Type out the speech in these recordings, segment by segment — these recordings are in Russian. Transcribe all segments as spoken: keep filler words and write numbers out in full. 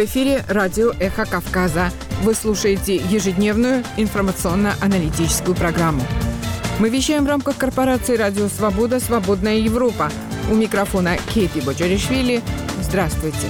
В эфире радио «Эхо Кавказа». Вы слушаете ежедневную информационно-аналитическую программу. Мы вещаем в рамках корпорации «Радио Свобода. Свободная Европа». У микрофона Кейти Боджаришвили. Здравствуйте.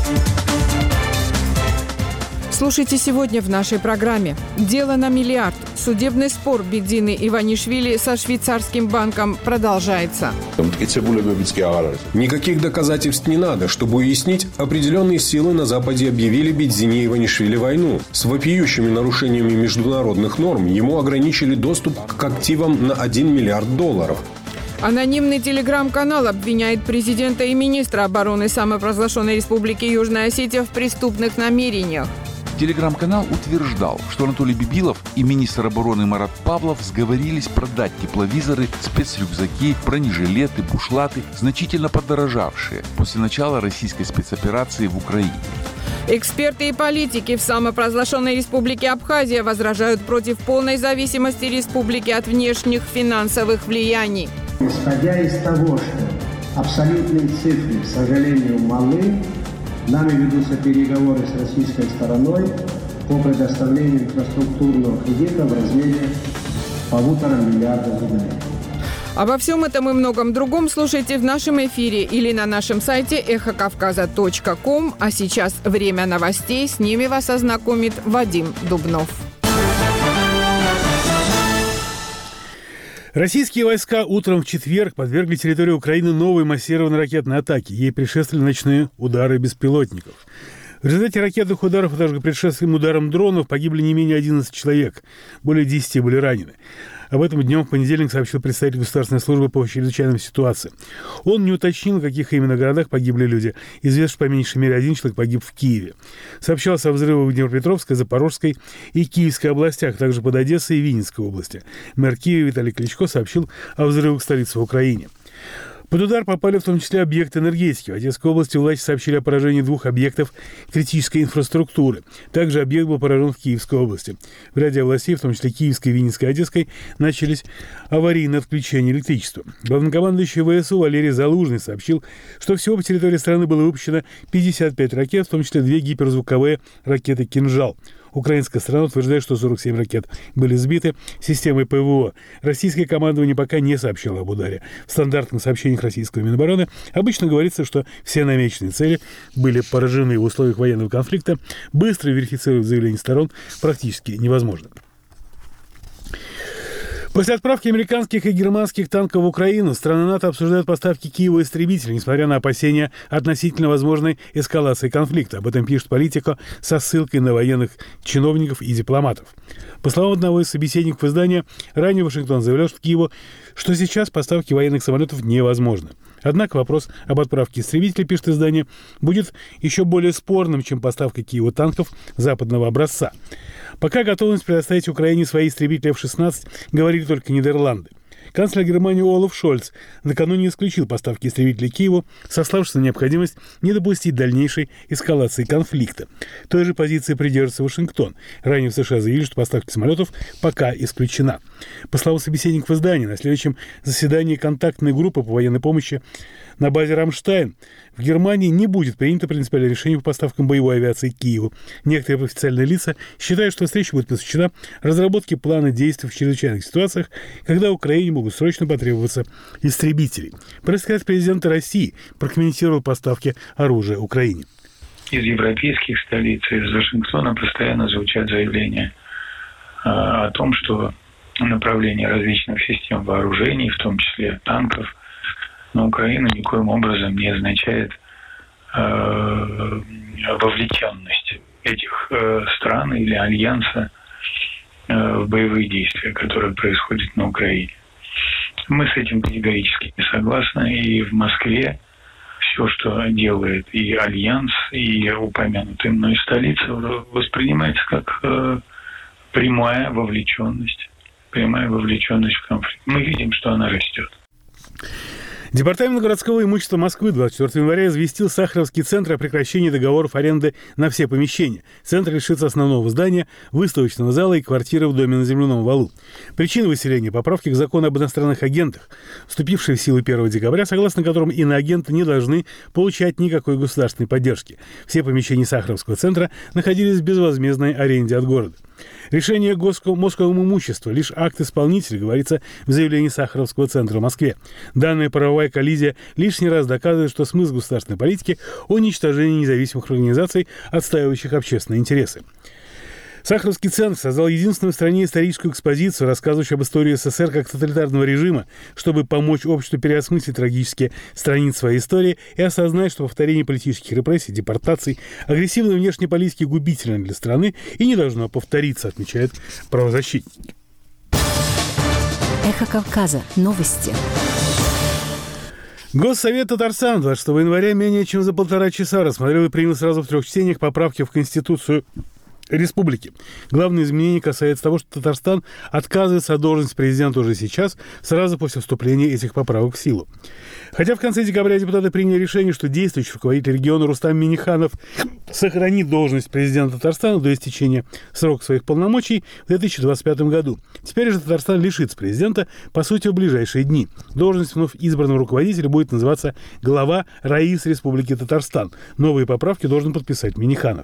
Слушайте сегодня в нашей программе. Дело на миллиард. Судебный спор Бедзины Иванишвили со швейцарским банком продолжается. Никаких доказательств не надо, чтобы уяснить, определенные силы на Западе объявили Бедзине Иванишвили войну. С вопиющими нарушениями международных норм ему ограничили доступ к активам на один миллиард долларов. Анонимный телеграм-канал обвиняет президента и министра обороны самопровозглашенной Республики Южная Осетия в преступных намерениях. Телеграм-канал утверждал, что Анатолий Бибилов и министр обороны Марат Павлов сговорились продать тепловизоры, спецрюкзаки, бронежилеты, бушлаты, значительно подорожавшие после начала российской спецоперации в Украине. Эксперты и политики в самопровозглашенной Республике Абхазия возражают против полной зависимости республики от внешних финансовых влияний. Исходя из того, что абсолютные цифры, к сожалению, малы, нами ведутся переговоры с российской стороной по предоставлению инфраструктурного кредита в размере полутора миллиардов рублей. Обо всем этом и многом другом слушайте в нашем эфире или на нашем сайте эхо кавказа точка ком. А сейчас время новостей. С ними вас ознакомит Вадим Дубнов. Российские войска утром в четверг подвергли территорию Украины новой массированной ракетной атаке. Ей предшествовали ночные удары беспилотников. В результате ракетных ударов, а также предшествующим ударам дронов, погибли не менее одиннадцати человек. Более десяти были ранены. Об этом днем в понедельник сообщил представитель Государственной службы по чрезвычайным ситуациям. Он не уточнил, в каких именно городах погибли люди. Известно, что по меньшей мере один человек погиб в Киеве. Сообщалось о взрывах в Днепропетровской, Запорожской и Киевской областях, также под Одессой и Винницкой области. Мэр Киева Виталий Кличко сообщил о взрывах столицы в Украине. Под удар попали в том числе объекты энергетики. В Одесской области власти сообщили о поражении двух объектов критической инфраструктуры. Также объект был поражен в Киевской области. В ряде областей, в том числе Киевской, Винницкой и Одесской, начались аварийные отключения электричества. Главнокомандующий ВСУ Валерий Залужный сообщил, что всего по территории страны было выпущено пятьдесят пять ракет, в том числе две гиперзвуковые ракеты «Кинжал». Украинская сторона утверждает, что сорок семь ракет были сбиты системой ПВО. Российское командование пока не сообщило об ударе. В стандартных сообщениях российского Минобороны обычно говорится, что все намеченные цели были поражены. В условиях военного конфликта быстро верифицировать заявления сторон практически невозможно. После отправки американских и германских танков в Украину страны НАТО обсуждают поставки Киеву истребителей, несмотря на опасения относительно возможной эскалации конфликта. Об этом пишет Политико со ссылкой на военных чиновников и дипломатов. По словам одного из собеседников издания, ранее Вашингтон заявлял, что Киеву, что сейчас поставки военных самолетов невозможны. Однако вопрос об отправке истребителей, пишет издание, будет еще более спорным, чем поставка Киеву танков западного образца. Пока готовность предоставить Украине свои истребители эф шестнадцать говорили только Нидерланды. Канцлер Германии Олаф Шольц накануне исключил поставки истребителей Киеву, сославшись на необходимость не допустить дальнейшей эскалации конфликта. Той же позиции придерживается Вашингтон. Ранее в США заявили, что поставка самолетов пока исключена. По словам собеседников издания, на следующем заседании контактной группы по военной помощи на базе «Рамштайн» в Германии не будет принято принципиальное решение по поставкам боевой авиации к Киеву. Некоторые официальные лица считают, что встреча будет посвящена разработке плана действий в чрезвычайных ситуациях, когда Украине могут срочно потребоваться истребители. Пресс-секретарь президента России прокомментировал поставки оружия Украине. Из европейских столиц, из Вашингтона постоянно звучат заявления э, о том, что направление различных систем вооружений, в том числе танков, на Украину никоим образом не означает э, вовлеченность этих э, стран или альянса э, в боевые действия, которые происходят на Украине. Мы с этим категорически не согласны, и в Москве все, что делает и альянс, и упомянутая мной столица, воспринимается как э, прямая вовлеченность, прямая вовлеченность в конфликт. Мы видим, что она растет. Департамент городского имущества Москвы двадцать четвёртого января известил Сахаровский центр о прекращении договоров аренды на все помещения. Центр лишится основного здания, выставочного зала и квартиры в доме на Земляном валу. Причина выселения – поправки к закону об иностранных агентах, вступившей в силу первого декабря, согласно которым иноагенты не должны получать никакой государственной поддержки. Все помещения Сахаровского центра находились в безвозмездной аренде от города. Решение Московому имуществу – лишь акт исполнителя, говорится в заявлении Сахаровского центра в Москве. Данная правовая коллизия лишний раз доказывает, что смысл государственной политики – уничтожение независимых организаций, отстаивающих общественные интересы. Сахаровский центр создал единственную в стране историческую экспозицию, рассказывающую об истории СССР как тоталитарного режима, чтобы помочь обществу переосмыслить трагические страницы своей истории и осознать, что повторение политических репрессий, депортаций, агрессивной внешней политики губительно для страны и не должно повториться, отмечают правозащитники. Эхо Кавказа. Новости. Госсовет Татарстана двадцать шестого января менее чем за полтора часа рассмотрел и принял сразу в трех чтениях поправки в Конституцию республики. Главное изменение касается того, что Татарстан отказывается от должности президента уже сейчас, сразу после вступления этих поправок в силу. Хотя в конце декабря депутаты приняли решение, что действующий руководитель региона Рустам Минниханов сохранит должность президента Татарстана до истечения срока своих полномочий в две тысячи двадцать пятом году. Теперь же Татарстан лишится президента, по сути, в ближайшие дни. Должность вновь избранного руководителя будет называться глава РАИС Республики Татарстан. Новые поправки должен подписать Минниханов.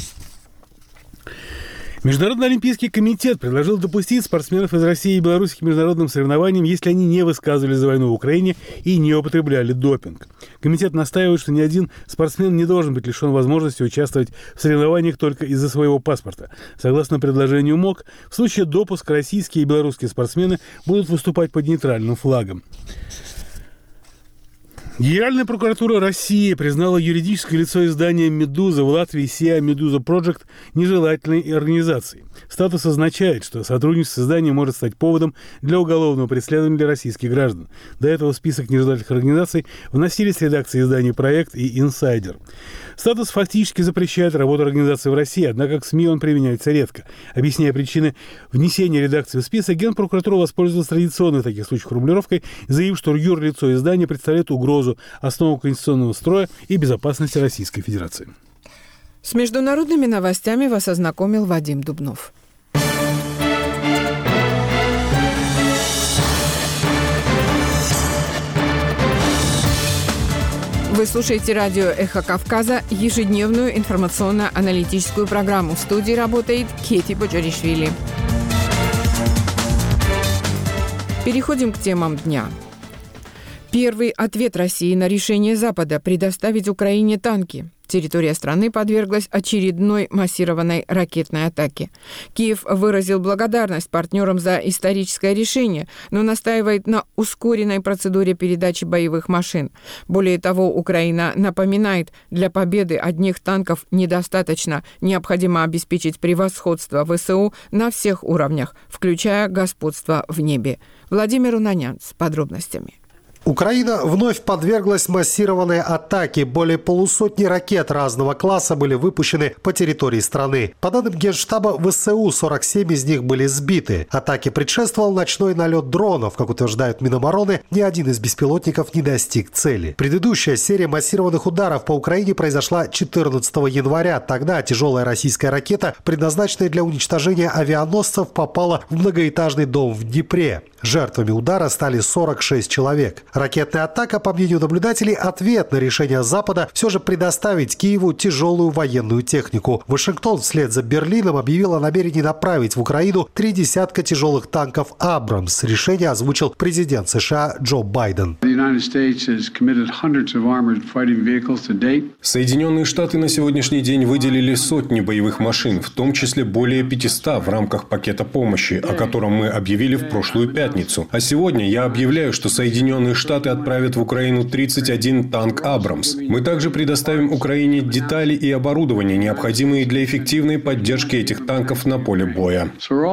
Международный олимпийский комитет предложил допустить спортсменов из России и Беларуси к международным соревнованиям, если они не высказывались за войну в Украине и не употребляли допинг. Комитет настаивает, что ни один спортсмен не должен быть лишен возможности участвовать в соревнованиях только из-за своего паспорта. Согласно предложению МОК, в случае допуска российские и белорусские спортсмены будут выступать под нейтральным флагом. Генеральная прокуратура России признала юридическое лицо издания «Медуза» в Латвии Сиа Медуза Project нежелательной организацией. Статус означает, что сотрудничество с изданием может стать поводом для уголовного преследования для российских граждан. До этого в список нежелательных организаций вносились редакции изданий «Проект» и «Инсайдер». Статус фактически запрещает работу организации в России, однако к СМИ он применяется редко. Объясняя причины внесения редакции в список, Генпрокуратура воспользовалась традиционной в таких случаях формулировкой, заявив, что юрлицо издания представляет угрозу основам конституционного строя и безопасности Российской Федерации. С международными новостями вас ознакомил Вадим Дубнов. Вы слушаете радио «Эхо Кавказа», ежедневную информационно-аналитическую программу. В студии работает Кети Боджаришвили. Переходим к темам дня. Первый ответ России на решение Запада предоставить Украине танки. Территория страны подверглась очередной массированной ракетной атаке. Киев выразил благодарность партнерам за историческое решение, но настаивает на ускоренной процедуре передачи боевых машин. Более того, Украина напоминает, для победы одних танков недостаточно. Необходимо обеспечить превосходство ВСУ на всех уровнях, включая господство в небе. Владимир Унанян с подробностями. Украина вновь подверглась массированной атаке. Более полусотни ракет разного класса были выпущены по территории страны. По данным Генштаба ВСУ, сорок семь из них были сбиты. Атаке предшествовал ночной налет дронов. Как утверждают Минобороны, ни один из беспилотников не достиг цели. Предыдущая серия массированных ударов по Украине произошла четырнадцатого января. Тогда тяжелая российская ракета, предназначенная для уничтожения авианосцев, попала в многоэтажный дом в Днепре. Жертвами удара стали сорок шесть человек. Ракетная атака, по мнению наблюдателей, ответ на решение Запада все же предоставить Киеву тяжелую военную технику. Вашингтон вслед за Берлином объявил о намерении направить в Украину три десятка тяжелых танков «Абрамс». Решение озвучил президент США Джо Байден. Соединенные Штаты на сегодняшний день выделили сотни боевых машин, в том числе более пятисот в рамках пакета помощи, о котором мы объявили в прошлую пятницу. А сегодня я объявляю, что Соединенные Штаты отправят в Украину тридцать один танк «Абрамс». Мы также предоставим Украине детали и оборудование, необходимые для эффективной поддержки этих танков на поле боя.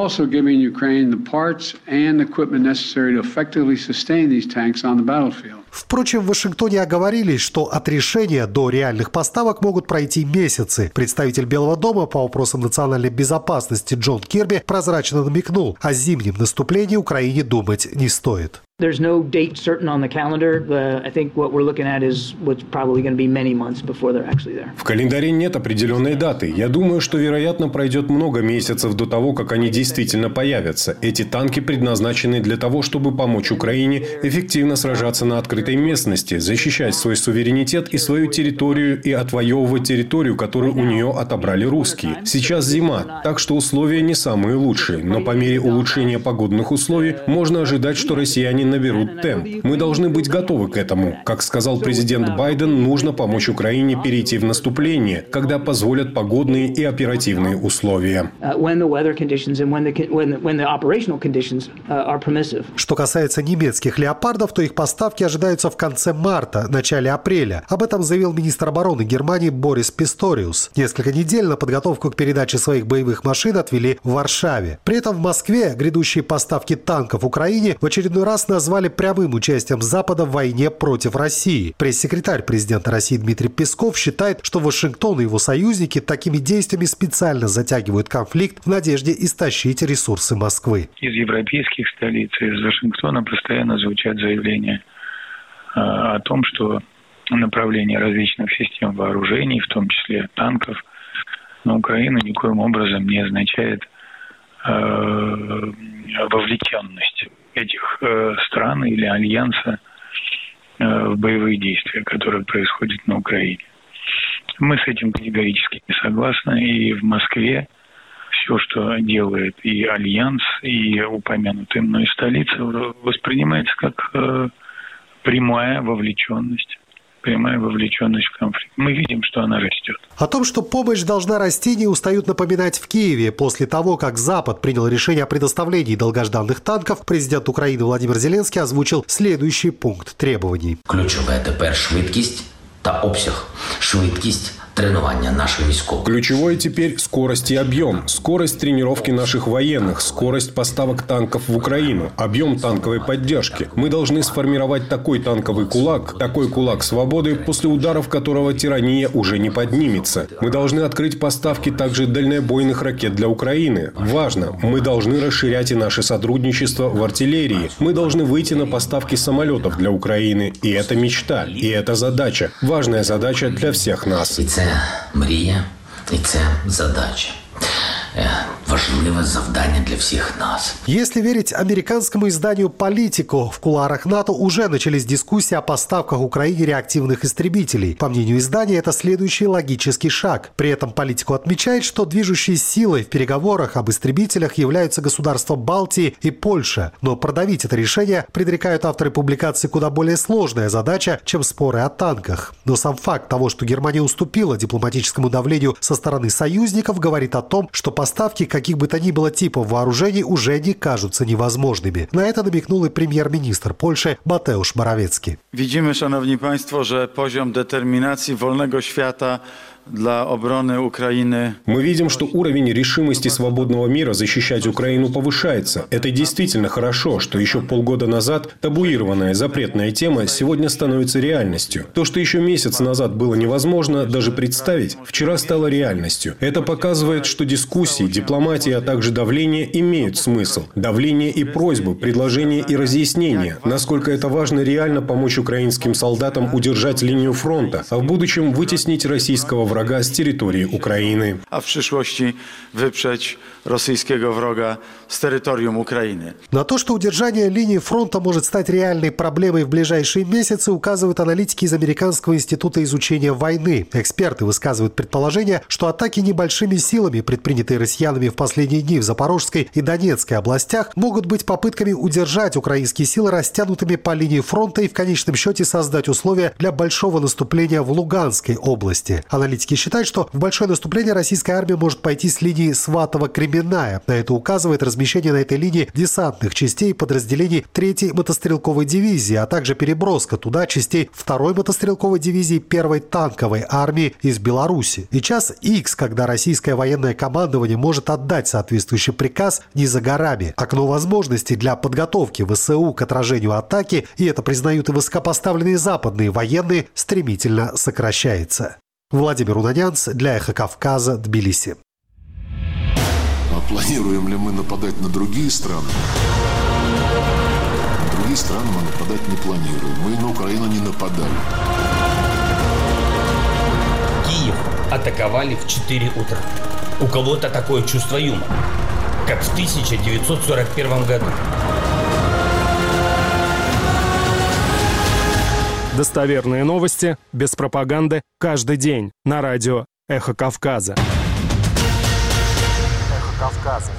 Впрочем, в Вашингтоне оговорились, что от решения до реальных поставок могут пройти месяцы. Представитель Белого дома по вопросам национальной безопасности Джон Кирби прозрачно намекнул, о зимнем наступлении Украине думать не стоит. There's no date certain on the calendar. The, I think what we're looking at is what's probably going to be many months before they're actually there. В календаре нет определенной даты. Я думаю, что, вероятно, пройдет много месяцев до того, как они действительно появятся. Эти танки предназначены для того, чтобы помочь Украине эффективно сражаться на открытой местности, защищать свой суверенитет и свою территорию и отвоевывать территорию, которую у нее отобрали русские. Сейчас зима, так что условия не самые лучшие. Но по мере улучшения погодных условий можно ожидать, что россияне наберут темп. Мы должны быть готовы к этому. Как сказал президент Байден, нужно помочь Украине перейти в наступление, когда позволят погодные и оперативные условия. Что касается немецких «Леопардов», то их поставки ожидаются в конце марта, начале апреля. Об этом заявил министр обороны Германии Борис Писториус. Несколько недель на подготовку к передаче своих боевых машин отвели в Варшаве. При этом в Москве грядущие поставки танков Украине в очередной раз назвали прямым участием Запада в войне против России. Пресс-секретарь президента России Дмитрий Песков считает, что Вашингтон и его союзники такими действиями специально затягивают конфликт в надежде истощить ресурсы Москвы. Из европейских столиц, из Вашингтона постоянно звучат заявления о том, что направление различных систем вооружений, в том числе танков, на Украину никоим образом не означает вовлеченность этих э, стран или альянса э, в боевые действия, которые происходят на Украине. Мы с этим категорически не согласны. И в Москве все, что делает и альянс, и упомянутая мной столица, воспринимается как э, прямая вовлеченность. прямая вовлеченность в конфликт. Мы видим, что она растет. О том, что помощь должна расти, не устают напоминать в Киеве. После того, как Запад принял решение о предоставлении долгожданных танков, президент Украины Владимир Зеленский озвучил следующий пункт требований. Ключове тепер швидкість та обсяг. Швидкість тренування наших військових. Ключевое теперь скорость и объем. Скорость тренировки наших военных, скорость поставок танков в Украину, объем танковой поддержки. Мы должны сформировать такой танковый кулак, такой кулак свободы, после ударов которого тирания уже не поднимется. Мы должны открыть поставки также дальнобойных ракет для Украины. Важно, мы должны расширять и наше сотрудничество в артиллерии. Мы должны выйти на поставки самолетов для Украины. И это мечта, и это задача. Важная задача для всех нас. Це мрія і це задача. Важливое завдание для всех нас. Если верить американскому изданию «Политико», в кулуарах НАТО уже начались дискуссии о поставках Украине реактивных истребителей. По мнению издания, это следующий логический шаг. При этом «Политико» отмечает, что движущей силой в переговорах об истребителях являются государства Балтии и Польша. Но продавить это решение, предрекают авторы публикации, куда более сложная задача, чем споры о танках. Но сам факт того, что Германия уступила дипломатическому давлению со стороны союзников, говорит о том, что поставки каких бы то ни было типов вооружений уже не кажутся невозможными. На это намекнул и премьер-министр Польши Mateusz Morawiecki. Widzimy, szanowni państwo, że poziom determinacji wolnego świata для обороны Украины. Мы видим, что уровень решимости свободного мира защищать Украину повышается. Это действительно хорошо, что еще полгода назад табуированная запретная тема сегодня становится реальностью. То, что еще месяц назад было невозможно даже представить, вчера стало реальностью. Это показывает, что дискуссии, дипломатия, а также давление имеют смысл. Давление и просьбы, предложения и разъяснения, насколько это важно реально помочь украинским солдатам удержать линию фронта, а в будущем вытеснить российского врага врага с территории Украины. А в przyszłości wyprzeć rosyjskiego wroga z terytorium Ukrainy. На то, что удержание линии фронта может стать реальной проблемой в ближайшие месяцы, указывают аналитики из Американского института изучения войны. Эксперты высказывают предположение, что атаки небольшими силами, предпринятые россиянами в последние дни в Запорожской и Донецкой областях, могут быть попытками удержать украинские силы растянутыми по линии фронта и в конечном счете создать условия для большого наступления в Луганской области. Аналитики считают, что в большое наступление российская армия может пойти с линии Сватово-Кременная. На это указывает размещение на этой линии десантных частей подразделений третьей мотострелковой дивизии, а также переброска туда частей второй мотострелковой дивизии первой танковой армии из Беларуси. И час Икс, когда российское военное командование может отдать соответствующий приказ, не за горами. Окно возможностей для подготовки ВСУ к отражению атаки, и это признают и высокопоставленные западные военные, стремительно сокращается. Владимир Унанянц для «Эхо Кавказа», Тбилиси. А планируем ли мы нападать на другие страны? Другие страны мы нападать не планируем. Мы на Украину не нападали. Киев атаковали в четыре утра. У кого-то такое чувство юмора, как в тысяча девятьсот сорок первом году. Достоверные новости, без пропаганды, каждый день на радио «Эхо Кавказа». «Эхо Кавказа».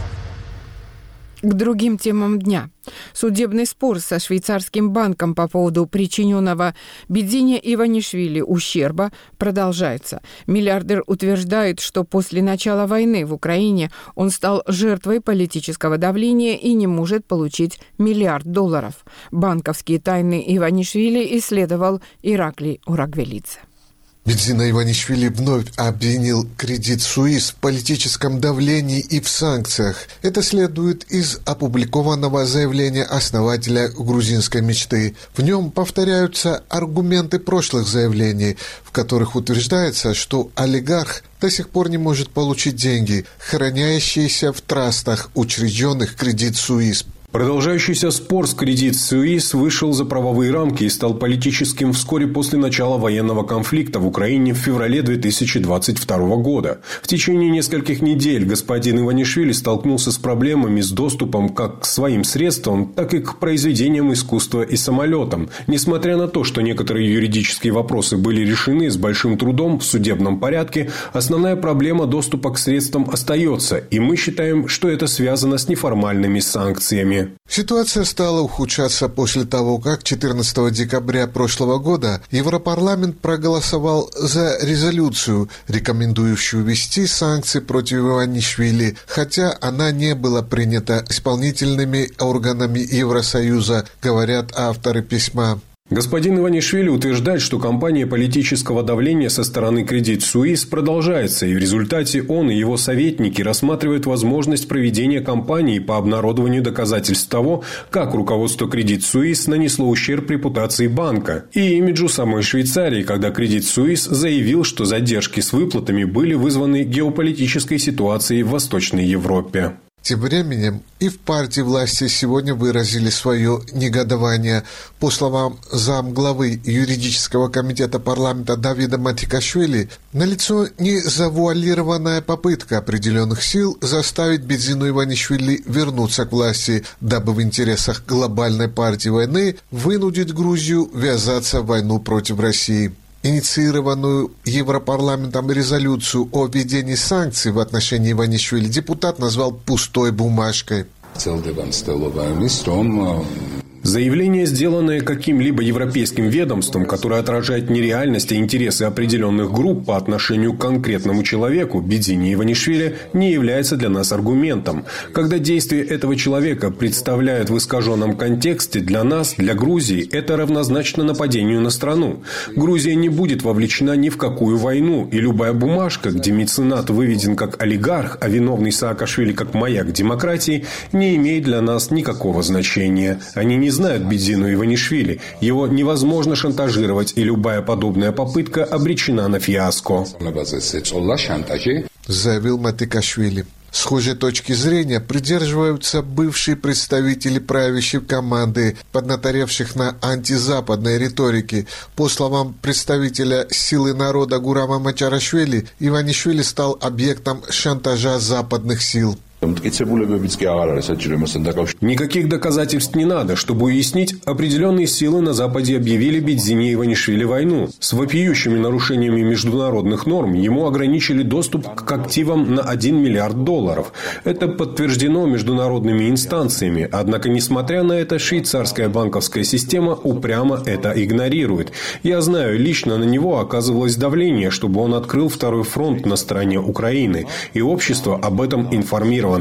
К другим темам дня. Судебный спор со швейцарским банком по поводу причиненного Бедзине Иванишвили ущерба продолжается. Миллиардер утверждает, что после начала войны в Украине он стал жертвой политического давления и не может получить миллиард долларов. Банковские тайны Иванишвили исследовал Ираклий Урагвелидзе. Бедзина Иванишвили вновь обвинил Credit Suisse в политическом давлении и в санкциях. Это следует из опубликованного заявления основателя грузинской мечты. В нем повторяются аргументы прошлых заявлений, в которых утверждается, что олигарх до сих пор не может получить деньги, хранящиеся в трастах, учрежденных Credit Suisse. Продолжающийся спор с Credit Suisse вышел за правовые рамки и стал политическим вскоре после начала военного конфликта в Украине в феврале две тысячи двадцать второго года. В течение нескольких недель господин Иванишвили столкнулся с проблемами с доступом как к своим средствам, так и к произведениям искусства и самолетам. Несмотря на то, что некоторые юридические вопросы были решены с большим трудом в судебном порядке, основная проблема доступа к средствам остается, и мы считаем, что это связано с неформальными санкциями. Ситуация стала ухудшаться после того, как четырнадцатого декабря прошлого года Европарламент проголосовал за резолюцию, рекомендующую ввести санкции против Иванишвили, хотя она не была принята исполнительными органами Евросоюза, говорят авторы письма. Господин Иванишвили утверждает, что кампания политического давления со стороны Credit Suisse продолжается, и в результате он и его советники рассматривают возможность проведения кампании по обнародованию доказательств того, как руководство Credit Suisse нанесло ущерб репутации банка и имиджу самой Швейцарии, когда Credit Suisse заявил, что задержки с выплатами были вызваны геополитической ситуацией в Восточной Европе. Тем временем и в партии власти сегодня выразили свое негодование. По словам замглавы юридического комитета парламента Давида Матикашвили, налицо незавуалированная попытка определенных сил заставить Бедзину Иванишвили вернуться к власти, дабы в интересах глобальной партии войны вынудить Грузию ввязаться в войну против России. Инициированную Европарламентом резолюцию о введении санкций в отношении Иванишвили депутат назвал «пустой бумажкой». Заявление, сделанное каким-либо европейским ведомством, которое отражает нереальность и интересы определенных групп по отношению к конкретному человеку, Бедзине Иванишвили, не является для нас аргументом. Когда действия этого человека представляют в искаженном контексте, для нас, для Грузии, это равнозначно нападению на страну. Грузия не будет вовлечена ни в какую войну, и любая бумажка, где меценат выведен как олигарх, а виновный Саакашвили как маяк демократии, не имеет для нас никакого значения. Они не знают Бедзину Иванишвили. Его невозможно шантажировать, и любая подобная попытка обречена на фиаско, заявил Матикашвили. Схожей точки зрения придерживаются бывшие представители правящей команды, поднаторевших на антизападной риторике. По словам представителя «Силы народа» Гурама Мачарашвили, Иванишвили стал объектом шантажа западных сил. Никаких доказательств не надо, чтобы уяснить, определенные силы на Западе объявили Бедзине Иванишвили войну. С вопиющими нарушениями международных норм ему ограничили доступ к активам на один миллиард долларов. Это подтверждено международными инстанциями. Однако, несмотря на это, швейцарская банковская система упрямо это игнорирует. Я знаю, лично на него оказывалось давление, чтобы он открыл второй фронт на стороне Украины. И общество об этом информировано.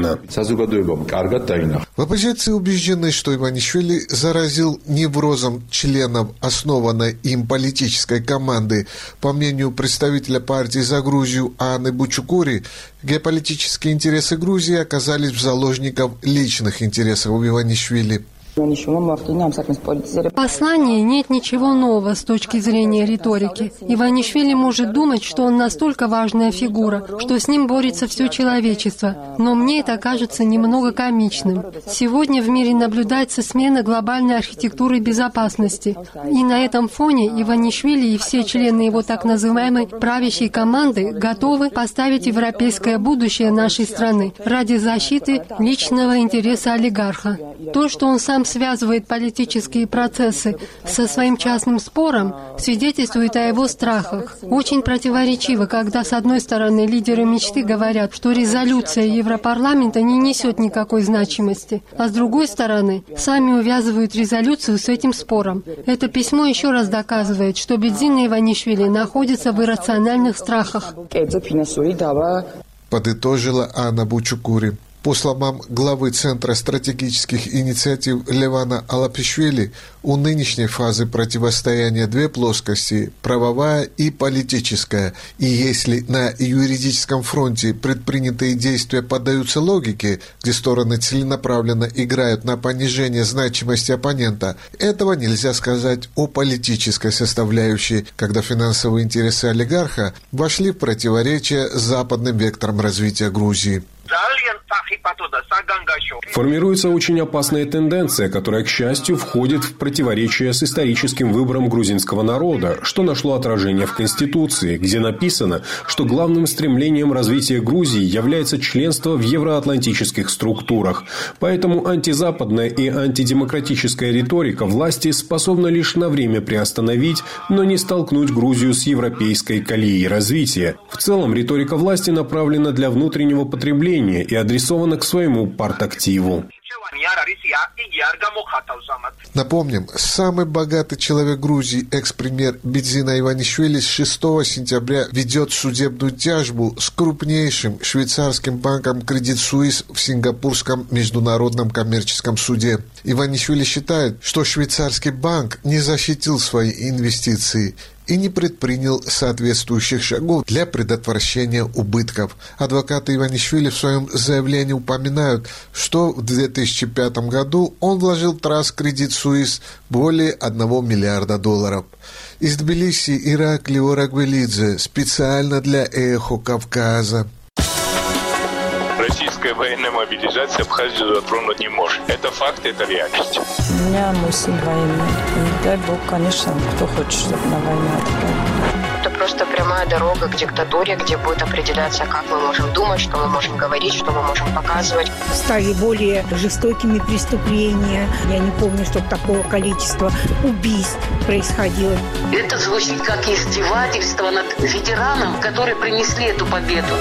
В оппозиции убеждены, что Иванишвили заразил неврозом членов основанной им политической команды. По мнению представителя партии «За Грузию» Анны Бучукури, геополитические интересы Грузии оказались в заложниках личных интересов Иванишвили. В послании нет ничего нового с точки зрения риторики. Иванишвили может думать, что он настолько важная фигура, что с ним борется все человечество. Но мне это кажется немного комичным. Сегодня в мире наблюдается смена глобальной архитектуры безопасности. И на этом фоне Иванишвили и все члены его так называемой правящей команды готовы поставить европейское будущее нашей страны ради защиты личного интереса олигарха. То, что он сам связывает политические процессы со своим частным спором, свидетельствует о его страхах. Очень противоречиво, когда с одной стороны лидеры мечты говорят, что резолюция Европарламента не несет никакой значимости, а с другой стороны сами увязывают резолюцию с этим спором. Это письмо еще раз доказывает, что Бедзина Иванишвили находится в иррациональных страхах. Подытожила Анна Бучукури. По словам главы Центра стратегических инициатив Левана Алапишвили, у нынешней фазы противостояния две плоскости – правовая и политическая. И если на юридическом фронте предпринятые действия поддаются логике, где стороны целенаправленно играют на понижение значимости оппонента, этого нельзя сказать о политической составляющей, когда финансовые интересы олигарха вошли в противоречие с западным вектором развития Грузии. Формируется очень опасная тенденция, которая, к счастью, входит в противоречие с историческим выбором грузинского народа, что нашло отражение в Конституции, где написано, что главным стремлением развития Грузии является членство в евроатлантических структурах. Поэтому антизападная и антидемократическая риторика власти способна лишь на время приостановить, но не столкнуть Грузию с европейской колеей развития. В целом, риторика власти направлена для внутреннего потребления и адресована к своему партактиву. Напомним, самый богатый человек Грузии, экс-премьер Бедзина Иванишвили, с шестого сентября ведет судебную тяжбу с крупнейшим швейцарским банком Credit Suisse в Сингапурском международном коммерческом суде. Иванишвили считает, что швейцарский банк не защитил свои инвестиции и не предпринял соответствующих шагов для предотвращения убытков. Адвокаты Иванишвили в своем заявлении упоминают, что в две тысячи пятом году он вложил в Trust Credit Suisse более одного миллиарда долларов. Из Тбилиси Иракли Орагвелидзе специально для «Эхо Кавказа». Российская военная мобилизация Абхазию затронуть не может. Это факт, это реальность. У меня мой сын военный. И дай бог, конечно, кто хочет, чтобы на войну отправили. Это просто прямая дорога к диктатуре, где будет определяться, как мы можем думать, что мы можем говорить, что мы можем показывать. Стали более жестокими преступления. Я не помню, чтобы такого количества убийств происходило. Это звучит как издевательство над ветераном, которые принесли эту победу.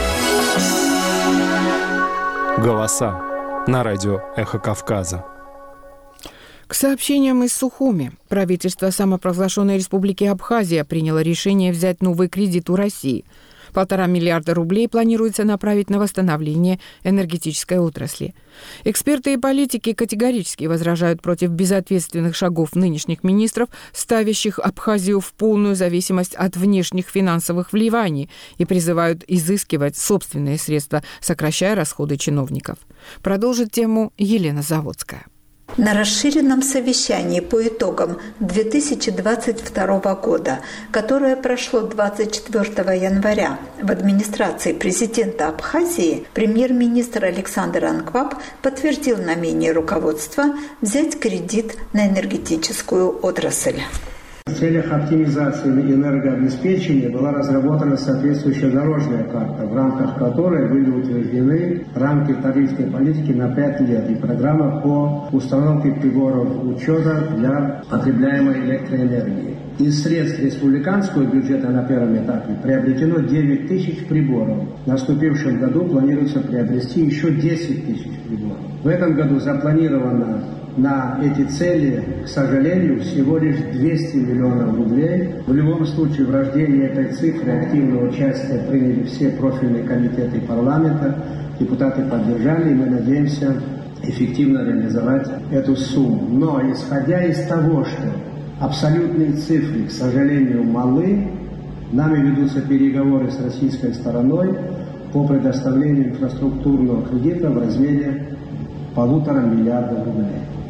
Голоса на радио «Эхо Кавказа». К сообщениям из Сухуми. Правительство самопровозглашенной республики Абхазия приняло решение взять новый кредит у России. Полтора миллиарда рублей планируется направить на восстановление энергетической отрасли. Эксперты и политики категорически возражают против безответственных шагов нынешних министров, ставящих Абхазию в полную зависимость от внешних финансовых вливаний, и призывают изыскивать собственные средства, сокращая расходы чиновников. Продолжит тему Елена Заводская. На расширенном совещании по итогам две тысячи двадцать второго года, которое прошло двадцать четвёртого января в администрации президента Абхазии, премьер-министр Александр Анкваб подтвердил намерение руководства взять кредит на энергетическую отрасль. В целях оптимизации энергообеспечения была разработана соответствующая дорожная карта, в рамках которой были утверждены рамки тарифной политики на пять лет и программа по установке приборов учета для потребляемой электроэнергии. Из средств республиканского бюджета на первом этапе приобретено девять тысяч приборов. В наступившем году планируется приобрести еще десять тысяч приборов. В этом году запланировано на эти цели, к сожалению, всего лишь двести миллионов рублей. В любом случае, в рождении этой цифры активное участие приняли все профильные комитеты парламента. Депутаты поддержали, и мы надеемся эффективно реализовать эту сумму. Но, исходя из того, что абсолютные цифры, к сожалению, малы, нами ведутся переговоры с российской стороной по предоставлению инфраструктурного кредита в размере полутора миллиардов рублей.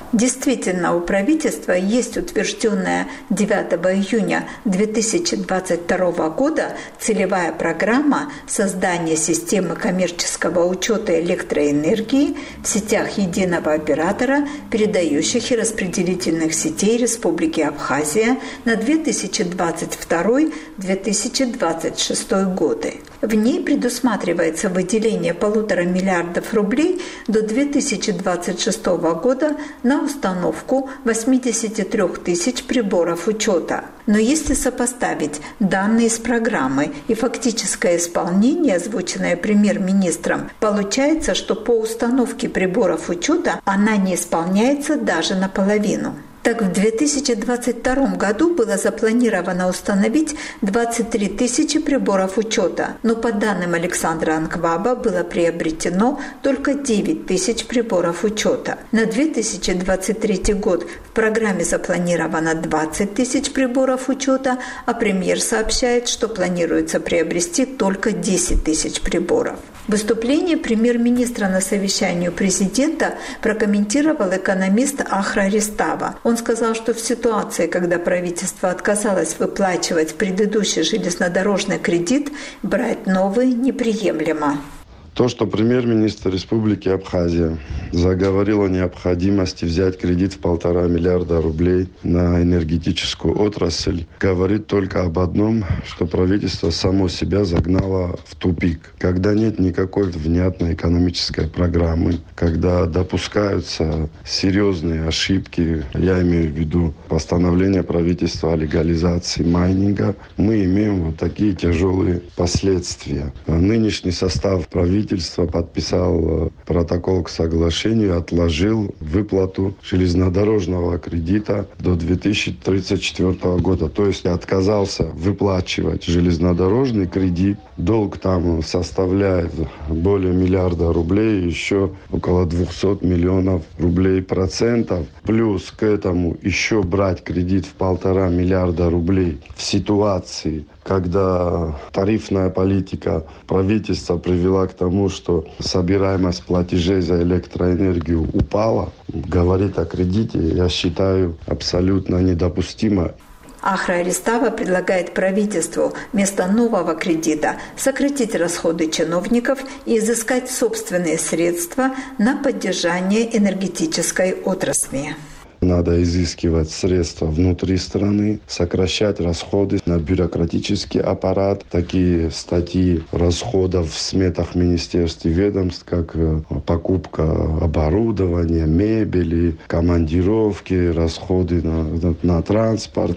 Действительно, у правительства есть утвержденная девятого июня две тысячи двадцать второго года целевая программа создания системы коммерческого учета электроэнергии в сетях единого оператора, передающих и распределительных сетей Республики Абхазия на две тысячи двадцать второй — две тысячи двадцать шестой годы. В ней предусматривается выделение полутора миллиардов рублей до две тысячи двадцать шестого года на установку восемьдесят три тысяч приборов учета. Но если сопоставить данные с программой и фактическое исполнение, озвученное премьер-министром, получается, что по установке приборов учета она не исполняется даже наполовину. Так, в две тысячи двадцать втором году было запланировано установить двадцать три тысячи приборов учета, но по данным Александра Анкваба было приобретено только девять тысяч приборов учета. На две тысячи двадцать третий год в программе запланировано двадцать тысяч приборов учета, а премьер сообщает, что планируется приобрести только десять тысяч приборов. Выступление премьер-министра на совещании у президента прокомментировал экономист Ахра Ристава. Он сказал, что в ситуации, когда правительство отказалось выплачивать предыдущий железнодорожный кредит, брать новый неприемлемо. То, что премьер-министр Республики Абхазия заговорил о необходимости взять кредит в полтора миллиарда рублей на энергетическую отрасль, говорит только об одном, что правительство само себя загнало в тупик. Когда нет никакой внятной экономической программы, когда допускаются серьезные ошибки, я имею в виду постановление правительства о легализации майнинга, мы имеем вот такие тяжелые последствия. Нынешний состав правительства Правительство подписал протокол к соглашению, отложил выплату железнодорожного кредита до две тысячи тридцать четвёртого года. То есть отказался выплачивать железнодорожный кредит. Долг там составляет более миллиарда рублей, еще около двухсот миллионов рублей процентов. Плюс к этому еще брать кредит в полтора миллиарда рублей в ситуации, когда тарифная политика правительства привела к тому, что собираемость платежей за электроэнергию упала, говорить о кредите, я считаю, абсолютно недопустимо. Ахра Ристава предлагает правительству вместо нового кредита сократить расходы чиновников и изыскать собственные средства на поддержание энергетической отрасли. Надо изыскивать средства внутри страны, сокращать расходы на бюрократический аппарат. Такие статьи расходов в сметах министерств и ведомств, как покупка оборудования, мебели, командировки, расходы на, на, на транспорт.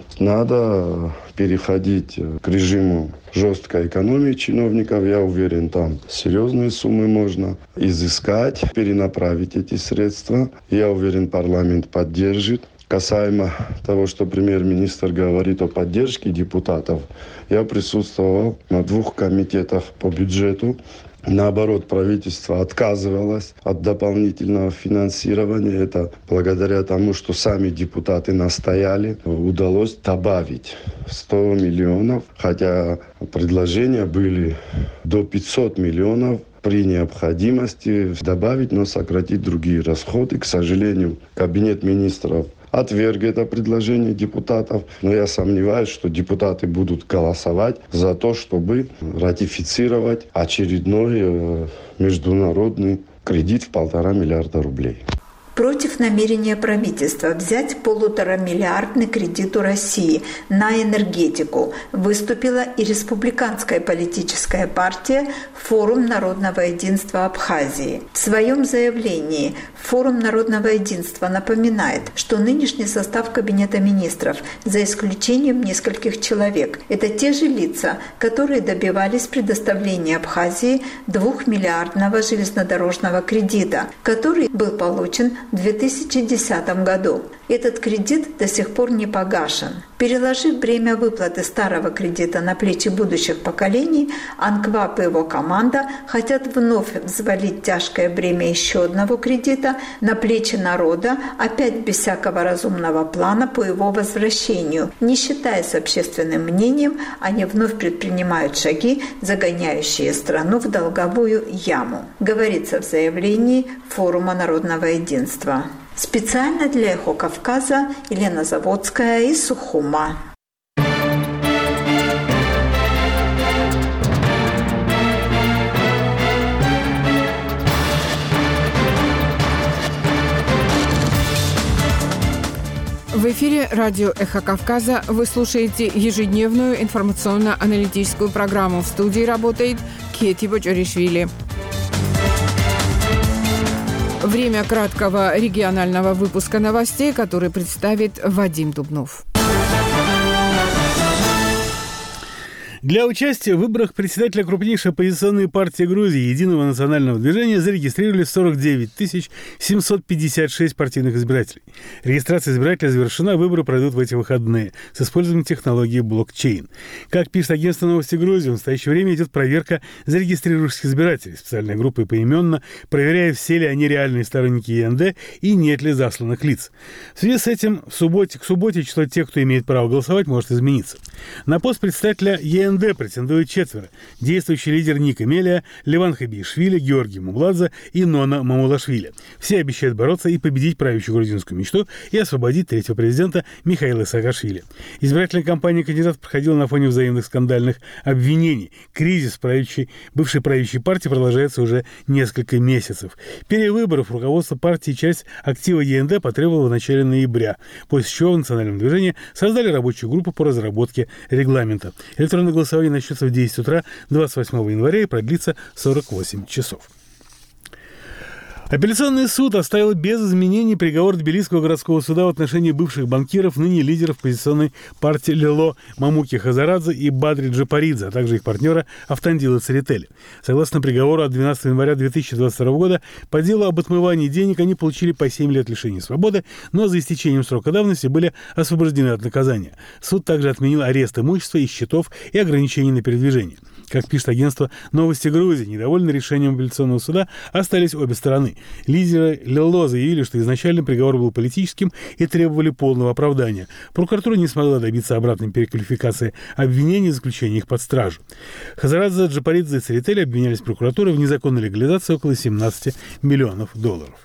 Надо переходить к режиму жесткой экономии чиновников. Я уверен, там серьезные суммы можно изыскать, перенаправить эти средства. Я уверен, парламент поддержит. Касаемо того, что премьер-министр говорит о поддержке депутатов, я присутствовал на двух комитетах по бюджету. Наоборот, правительство отказывалось от дополнительного финансирования. Это благодаря тому, что сами депутаты настояли, удалось добавить сто миллионов, хотя предложения были до пятисот миллионов. При необходимости добавить, но сократить другие расходы. К сожалению, Кабинет министров отверг это предложение депутатов, но я сомневаюсь, что депутаты будут голосовать за то, чтобы ратифицировать очередной международный кредит в полтора миллиарда рублей. Против намерения правительства взять полуторамиллиардный кредит у России на энергетику выступила и республиканская политическая партия «Форум народного единства Абхазии». В своем заявлении «Форум народного единства» напоминает, что нынешний состав Кабинета министров, за исключением нескольких человек, это те же лица, которые добивались предоставления Абхазии двухмиллиардного железнодорожного кредита, который был получен в две тысячи десятом году. Этот кредит до сих пор не погашен. Переложив бремя выплаты старого кредита на плечи будущих поколений, Анкваб и его команда хотят вновь взвалить тяжкое бремя еще одного кредита на плечи народа, опять без всякого разумного плана по его возвращению. Не считаясь общественным мнением, они вновь предпринимают шаги, загоняющие страну в долговую яму, говорится в заявлении Форума народного единства. Специально для «Эхо Кавказа» Елена Заводская из Сухума. В эфире радио «Эхо Кавказа». Вы слушаете ежедневную информационно-аналитическую программу. В студии работает Кети Бочаришвили. Время краткого регионального выпуска новостей, который представит Вадим Дубнов. Для участия в выборах председателя крупнейшей оппозиционной партии Грузии «Единого национального движения» зарегистрировали сорок девять тысяч семьсот пятьдесят шесть партийных избирателей. Регистрация избирателя завершена, выборы пройдут в эти выходные с использованием технологии блокчейн. Как пишет агентство «Новости Грузии», в настоящее время идет проверка зарегистрировавшихся избирателей. Специальная группа поименно проверяет, все ли они реальные сторонники ЕНД и нет ли засланных лиц. В связи с этим в субботе, к субботе число тех, кто имеет право голосовать, может измениться. На пост председателя ЕНД претендуют четверо. Действующий лидер Ника Мелия, Леван Хабиишвили, Георгий Мубладзе и Нона Мамулашвили. Все обещают бороться и победить правящую грузинскую мечту и освободить третьего президента Михаила Саакашвили. Избирательная кампания кандидатов проходила на фоне взаимных скандальных обвинений. Кризис правящей, бывшей правящей партии продолжается уже несколько месяцев. Перед выборов руководство партии и часть актива ЕНД потребовало в начале ноября, после чего в национальном движении создали рабочую группу по разработке регламента. Электронное голосование начнется в десять утра двадцать восьмого января и продлится сорок восемь часов. Апелляционный суд оставил без изменений приговор Тбилисского городского суда в отношении бывших банкиров, ныне лидеров оппозиционной партии Лело Мамуки Хазарадзе и Бадри Джапаридзе, а также их партнера Автандила Церетели. Согласно приговору от двенадцатого января две тысячи двадцать второго года по делу об отмывании денег они получили по семь лет лишения свободы, но за истечением срока давности были освобождены от наказания. Суд также отменил арест имущества и счетов и ограничения на передвижение. Как пишет агентство «Новости Грузии», недовольны решением апелляционного суда остались обе стороны. Лидеры Лело заявили, что изначально приговор был политическим и требовали полного оправдания. Прокуратура не смогла добиться обратной переквалификации обвинений и заключения их под стражу. Хазарадзе, Джапаридзе и Церетели обвинялись прокуратурой в незаконной легализации около семнадцати миллионов долларов.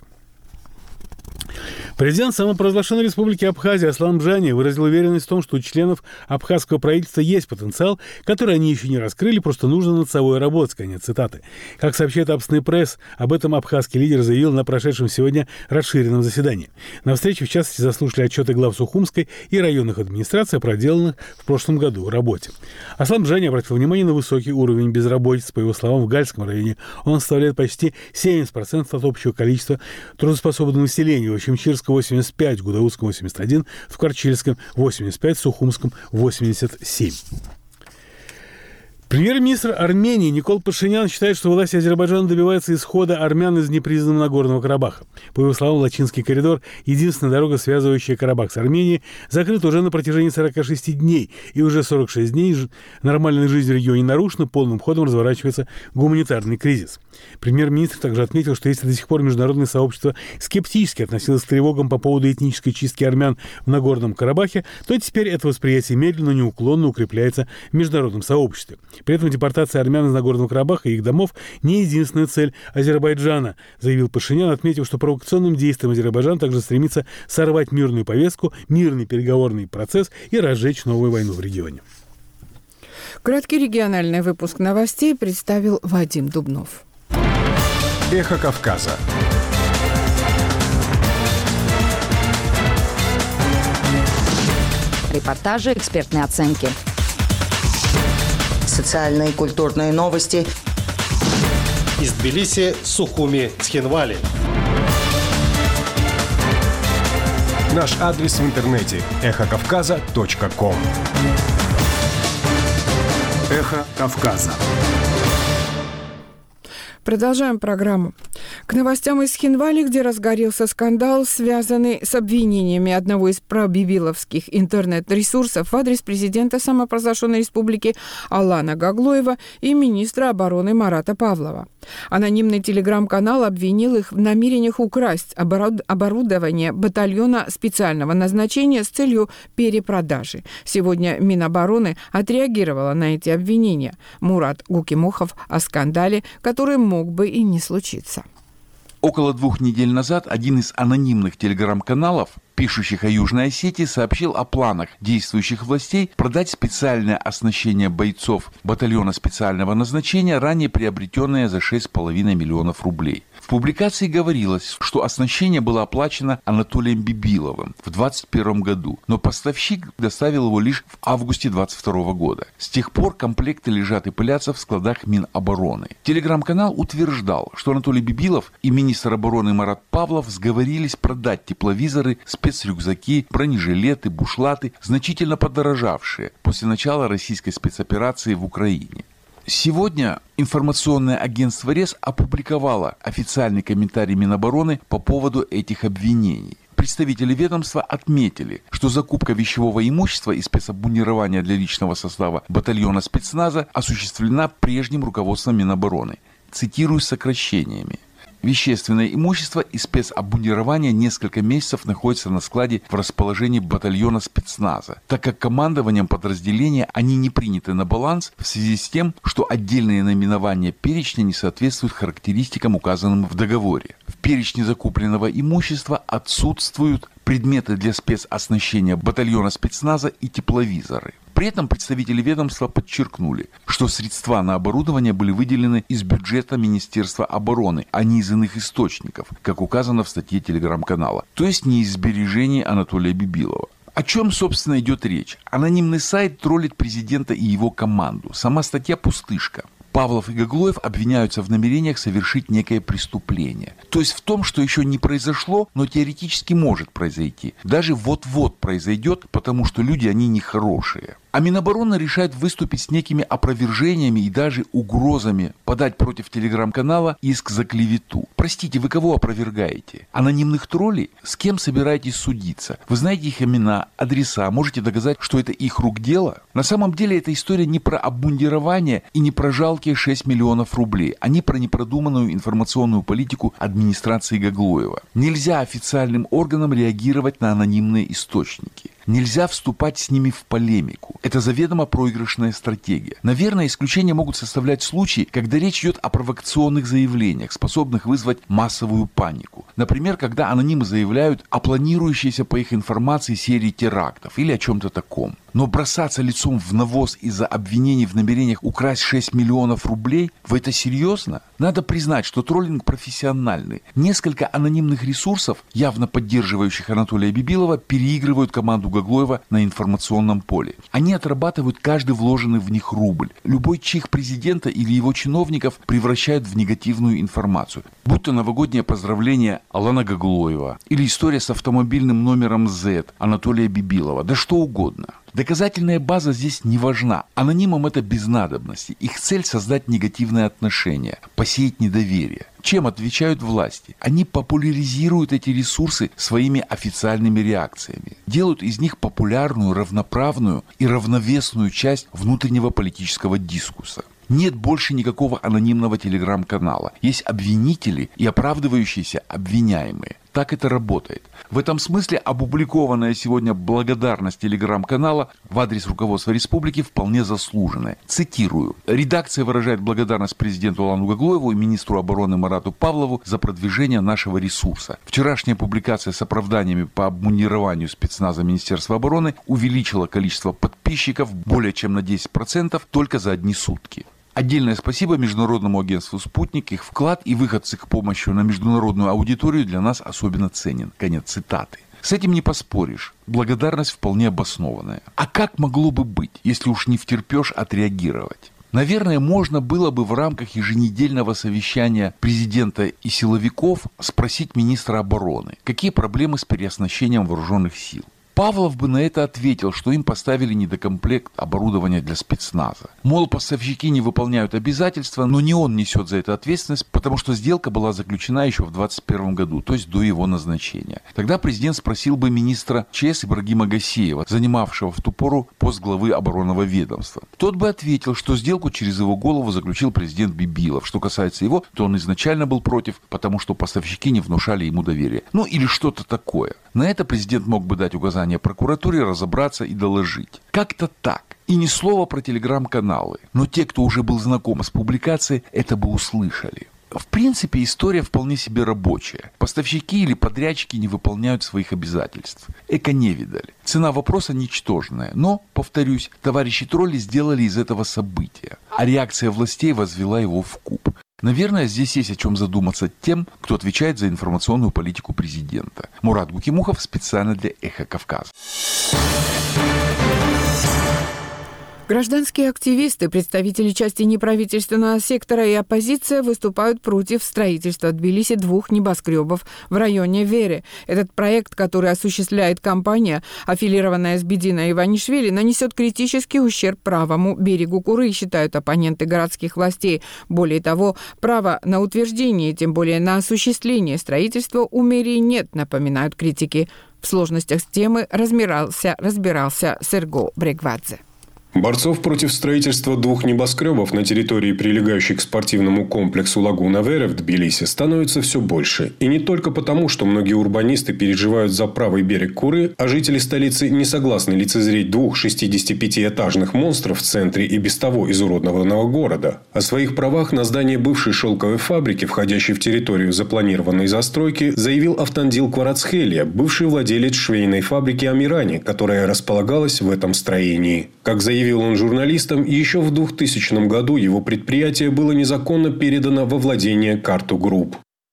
Президент самопровозглашенной республики Абхазия Аслан Бжани выразил уверенность в том, что у членов абхазского правительства есть потенциал, который они еще не раскрыли, просто нужно над собой работать. Конец цитаты. Как сообщает Абсный пресс, об этом абхазский лидер заявил на прошедшем сегодня расширенном заседании. На встрече, в частности, заслушали отчеты глав Сухумской и районных администраций о проделанных в прошлом году работе. Аслан Бжани обратил внимание на высокий уровень безработицы. По его словам, в Гальском районе он составляет почти семьдесят процентов от общего количества трудоспособного населения. В Чемчирском восемьдесят пять, в Гудаутском восемьдесят один, в Карчильском восемьдесят пять, в Сухумском восемьдесят семь. Премьер-министр Армении Никол Пашинян считает, что власти Азербайджана добиваются исхода армян из непризнанного Нагорного Карабаха. По его словам, Лачинский коридор, единственная дорога, связывающая Карабах с Арменией, закрыт уже на протяжении сорока шести дней, и уже сорок шесть дней нормальная жизнь в регионе нарушена, полным ходом разворачивается гуманитарный кризис. Премьер-министр также отметил, что если до сих пор международное сообщество скептически относилось к тревогам по поводу этнической чистки армян в Нагорном Карабахе, то теперь это восприятие медленно, но неуклонно укрепляется в международном сообществе. При этом депортация армян из Нагорного Карабаха и их домов не единственная цель Азербайджана, заявил Пашинян, отметив, что провокационным действием Азербайджан также стремится сорвать мирную повестку, мирный переговорный процесс и разжечь новую войну в регионе. Краткий региональный выпуск новостей представил Вадим Дубнов. Эхо Кавказа. Репортажи, экспертные оценки. Социальные и культурные новости. Из Тбилиси, Сухуми, Цхинвали. Наш адрес в интернете эхо кавказа точка ком. Эхо Кавказа. Продолжаем программу. К новостям из Цхинвали, где разгорелся скандал, связанный с обвинениями одного из пробивиловских интернет-ресурсов в адрес президента самопровозглашенной республики Алана Гаглоева и министра обороны Марата Павлова. Анонимный телеграм-канал обвинил их в намерениях украсть оборудование батальона специального назначения с целью перепродажи. Сегодня Минобороны отреагировала на эти обвинения. Мурат Гукимухов о скандале, который мог бы и не случиться. Около двух недель назад один из анонимных телеграм-каналов, пишущих о Южной Осетии, сообщил о планах действующих властей продать специальное оснащение бойцов батальона специального назначения, ранее приобретенное за шесть с половиной миллионов рублей. В публикации говорилось, что оснащение было оплачено Анатолием Бибиловым в двадцать первом году, но поставщик доставил его лишь в августе двадцать второго года. С тех пор комплекты лежат и пылятся в складах Минобороны. Телеграм-канал утверждал, что Анатолий Бибилов и министр обороны Марат Павлов сговорились продать тепловизоры, спецрюкзаки, бронежилеты, бушлаты, значительно подорожавшие после начала российской спецоперации в Украине. Сегодня информационное агентство РЕС опубликовало официальный комментарий Минобороны по поводу этих обвинений. Представители ведомства отметили, что закупка вещевого имущества и спецобмундирования для личного состава батальона спецназа осуществлена прежним руководством Минобороны. Цитирую сокращениями. Вещественное имущество и спецобмундирование несколько месяцев находятся на складе в расположении батальона спецназа, так как командованием подразделения они не приняты на баланс в связи с тем, что отдельные наименования перечня не соответствуют характеристикам, указанным в договоре. В перечне закупленного имущества отсутствуют предметы для спецоснащения батальона спецназа и тепловизоры. При этом представители ведомства подчеркнули, что средства на оборудование были выделены из бюджета Министерства обороны, а не из иных источников, как указано в статье телеграм-канала, то есть не из сбережений Анатолия Бибилова. О чем, собственно, идет речь? Анонимный сайт троллит президента и его команду. Сама статья пустышка. Павлов и Гаглоев обвиняются в намерениях совершить некое преступление. То есть в том, что еще не произошло, но теоретически может произойти. Даже вот-вот произойдет, потому что люди, они нехорошие. А Минобороны решает выступить с некими опровержениями и даже угрозами подать против телеграм-канала иск за клевету. Простите, вы кого опровергаете? Анонимных троллей? С кем собираетесь судиться? Вы знаете их имена, адреса, можете доказать, что это их рук дело? На самом деле эта история не про обмундирование и не про жалкие шесть миллионов рублей, а не про непродуманную информационную политику администрации Гаглоева. Нельзя официальным органам реагировать на анонимные источники. Нельзя вступать с ними в полемику. Это заведомо проигрышная стратегия. Наверное, исключения могут составлять случаи, когда речь идет о провокационных заявлениях, способных вызвать массовую панику. Например, когда анонимы заявляют о планирующейся по их информации серии терактов или о чем-то таком. Но бросаться лицом в навоз из-за обвинений в намерениях украсть шесть миллионов рублей, вы это серьезно? Надо признать, что троллинг профессиональный. Несколько анонимных ресурсов, явно поддерживающих Анатолия Бибилова, переигрывают команду Гаглоева на информационном поле. Они отрабатывают каждый вложенный в них рубль. Любой чих президента или его чиновников превращают в негативную информацию. Будь то новогоднее поздравление Алана Гаглоева или история с автомобильным номером Z Анатолия Бибилова, да что угодно. Доказательная база здесь не важна. Анонимам это без надобности. Их цель — создать негативные отношения, посеять недоверие. Чем отвечают власти? Они популяризируют эти ресурсы своими официальными реакциями. Делают из них популярную, равноправную и равновесную часть внутреннего политического дискурса. Нет больше никакого анонимного телеграм-канала. Есть обвинители и оправдывающиеся обвиняемые. Так это работает. В этом смысле опубликованная сегодня благодарность телеграм-канала в адрес руководства республики вполне заслуженная. Цитирую. Редакция выражает благодарность президенту Алану Гаглоеву и министру обороны Марату Павлову за продвижение нашего ресурса. Вчерашняя публикация с оправданиями по обмундированию спецназа Министерства обороны увеличила количество подписчиков более чем на десять процентов только за одни сутки. Отдельное спасибо Международному агентству «Спутник». Их вклад и выход с их помощью на международную аудиторию для нас особенно ценен. Конец цитаты. С этим не поспоришь. Благодарность вполне обоснованная. А как могло бы быть, если уж не втерпешь отреагировать? Наверное, можно было бы в рамках еженедельного совещания президента и силовиков спросить министра обороны, какие проблемы с переоснащением вооруженных сил. Павлов бы на это ответил, что им поставили недокомплект оборудования для спецназа. Мол, поставщики не выполняют обязательства, но не он несет за это ответственность, потому что сделка была заключена еще в двадцать первом году, то есть до его назначения. Тогда президент спросил бы министра ЧС Ибрагима Гасеева, занимавшего в ту пору пост главы оборонного ведомства. Тот бы ответил, что сделку через его голову заключил президент Бибилов. Что касается его, то он изначально был против, потому что поставщики не внушали ему доверия. Ну или что-то такое. На это президент мог бы дать указание прокуратуре разобраться и доложить. Как-то так. И ни слова про телеграм-каналы. Но те, кто уже был знаком с публикацией, это бы услышали. В принципе, история вполне себе рабочая. Поставщики или подрядчики не выполняют своих обязательств. Эко-невидаль. Цена вопроса ничтожная. Но, повторюсь, товарищи тролли сделали из этого события. А реакция властей возвела его в куб. Наверное, здесь есть о чем задуматься тем, кто отвечает за информационную политику президента. Мурат Гукимухов специально для «Эхо Кавказа». Гражданские активисты, представители части неправительственного сектора и оппозиция выступают против строительства в Тбилиси двух небоскребов в районе Вере. Этот проект, который осуществляет компания, аффилированная с Бединой Иванишвили, нанесет критический ущерб правому берегу Куры, считают оппоненты городских властей. Более того, права на утверждение, тем более на осуществление строительства у мэрии нет, напоминают критики. В сложностях темы разбирался, разбирался Серго Брегвадзе. Борцов против строительства двух небоскребов на территории, прилегающей к спортивному комплексу Лагуна Вере в Тбилиси, становится все больше. И не только потому, что многие урбанисты переживают за правый берег Куры, а жители столицы не согласны лицезреть двух шестидесятипятиэтажных монстров в центре и без того изуродованного города. О своих правах на здание бывшей шелковой фабрики, входящей в территорию запланированной застройки, заявил Автандил Кварацхелия, бывший владелец швейной фабрики «Амирани», которая располагалась в этом строении. Как заявил Заявил он журналистам, еще в двухтысячном году его предприятие было незаконно передано во владение Карту Групп.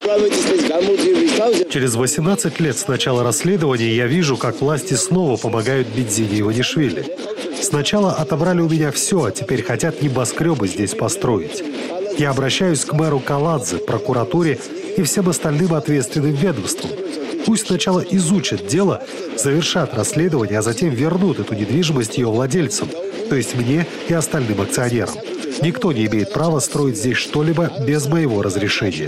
Через восемнадцать лет с начала расследования я вижу, как власти снова помогают Бедзине Иванишвили. Сначала отобрали у меня все, а теперь хотят небоскребы здесь построить. Я обращаюсь к мэру Каладзе, прокуратуре и всем остальным ответственным ведомствам. Пусть сначала изучат дело, завершат расследование, а затем вернут эту недвижимость ее владельцам, то есть мне и остальным акционерам. Никто не имеет права строить здесь что-либо без моего разрешения.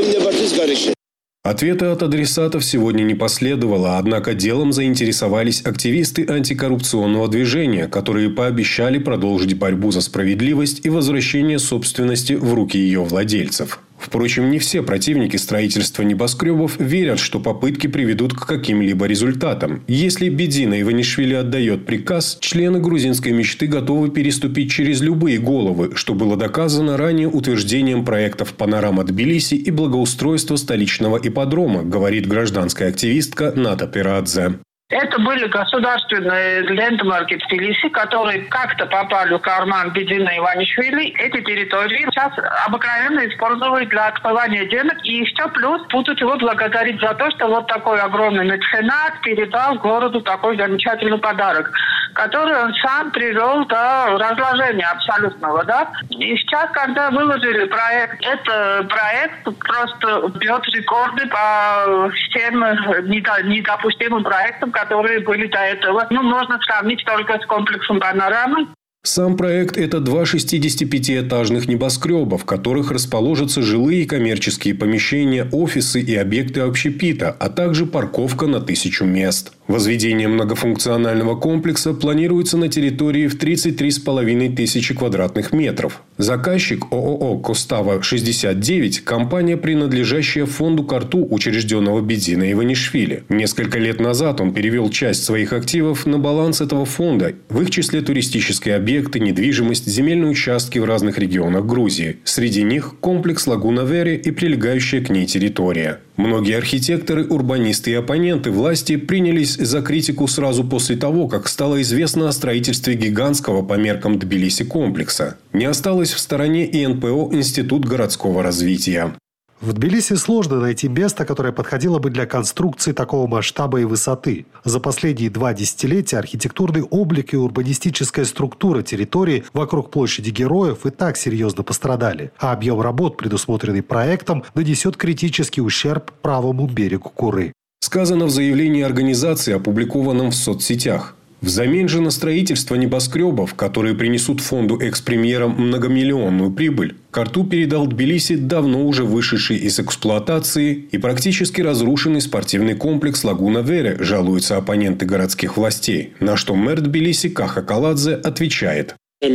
Ответа от адресатов сегодня не последовало, однако делом заинтересовались активисты антикоррупционного движения, которые пообещали продолжить борьбу за справедливость и возвращение собственности в руки ее владельцев. Впрочем, не все противники строительства небоскребов верят, что попытки приведут к каким-либо результатам. Если Бедина Иванишвили отдает приказ, члены грузинской мечты готовы переступить через любые головы, что было доказано ранее утверждением проектов «Панорама Тбилиси» и «Благоустройство столичного ипподрома», говорит гражданская активистка Ната Пирадзе. Это были государственные лендмарки в Тбилиси, которые как-то попали в карман Бедина Иванишвили. Эти территории сейчас обыкновенно используют для отмывания денег. И еще плюс будут его благодарить за то, что вот такой огромный меценат передал городу такой замечательный подарок, который он сам привел до разложения абсолютного. Да? И сейчас, когда выложили проект, это проект просто бьет рекорды по всем недопустимым проектам, которые были до этого. Ну, можно сравнить только с комплексом «Панорамы». Сам проект – это два шестидесятипятиэтажных небоскреба, в которых расположатся жилые и коммерческие помещения, офисы и объекты общепита, а также парковка на тысячу мест. Возведение многофункционального комплекса планируется на территории в тридцать три с половиной тысячи квадратных метров. Заказчик ООО «Костава шестьдесят девять» – компания, принадлежащая фонду Карту, учрежденного Бединой Иванишвили. Несколько лет назад он перевел часть своих активов на баланс этого фонда, в их числе туристические объекты, недвижимость, земельные участки в разных регионах Грузии. Среди них комплекс Лагуна Вере и прилегающая к ней территория. Многие архитекторы, урбанисты и оппоненты власти принялись за критику сразу после того, как стало известно о строительстве гигантского по меркам Тбилиси комплекса. Не осталось в стороне и эн пэ о «Институт городского развития». В Тбилиси сложно найти место, которое подходило бы для конструкции такого масштаба и высоты. За последние два десятилетия архитектурный облик и урбанистическая структура территории вокруг площади Героев и так серьезно пострадали. А объем работ, предусмотренный проектом, нанесет критический ущерб правому берегу Куры. Сказано в заявлении организации, опубликованном в соцсетях. Взамен же на строительство небоскребов, которые принесут фонду экс-премьерам многомиллионную прибыль, Карту передал Тбилиси давно уже вышедший из эксплуатации и практически разрушенный спортивный комплекс Лагуна Вере, жалуются оппоненты городских властей, на что мэр Тбилиси Каха Каладзе отвечает.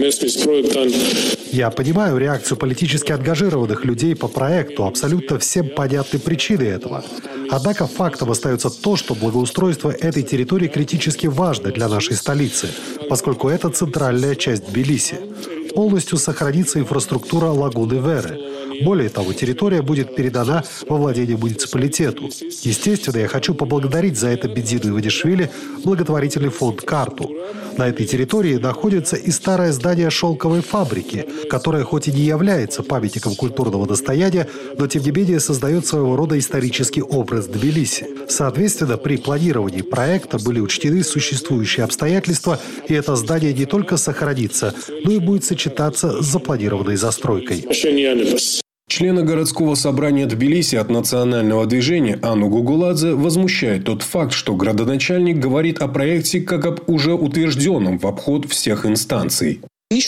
Я понимаю реакцию политически ангажированных людей по проекту, абсолютно всем понятны причины этого. Однако фактом остается то, что благоустройство этой территории критически важно для нашей столицы, поскольку это центральная часть Тбилиси. Полностью сохранится инфраструктура Лагуны Вере. Более того, территория будет передана во владение муниципалитету. Естественно, я хочу поблагодарить за это Бедзину Иванишвили благотворительный фонд «Карту». На этой территории находится и старое здание шелковой фабрики, которое хоть и не является памятником культурного достояния, но тем не менее создает своего рода исторический образ Тбилиси. Соответственно, при планировании проекта были учтены существующие обстоятельства, и это здание не только сохранится, но и будет сочетаться с запланированной застройкой. Члена городского собрания Тбилиси от национального движения Анну Гугуладзе возмущает тот факт, что градоначальник говорит о проекте как об уже утвержденном в обход всех инстанций.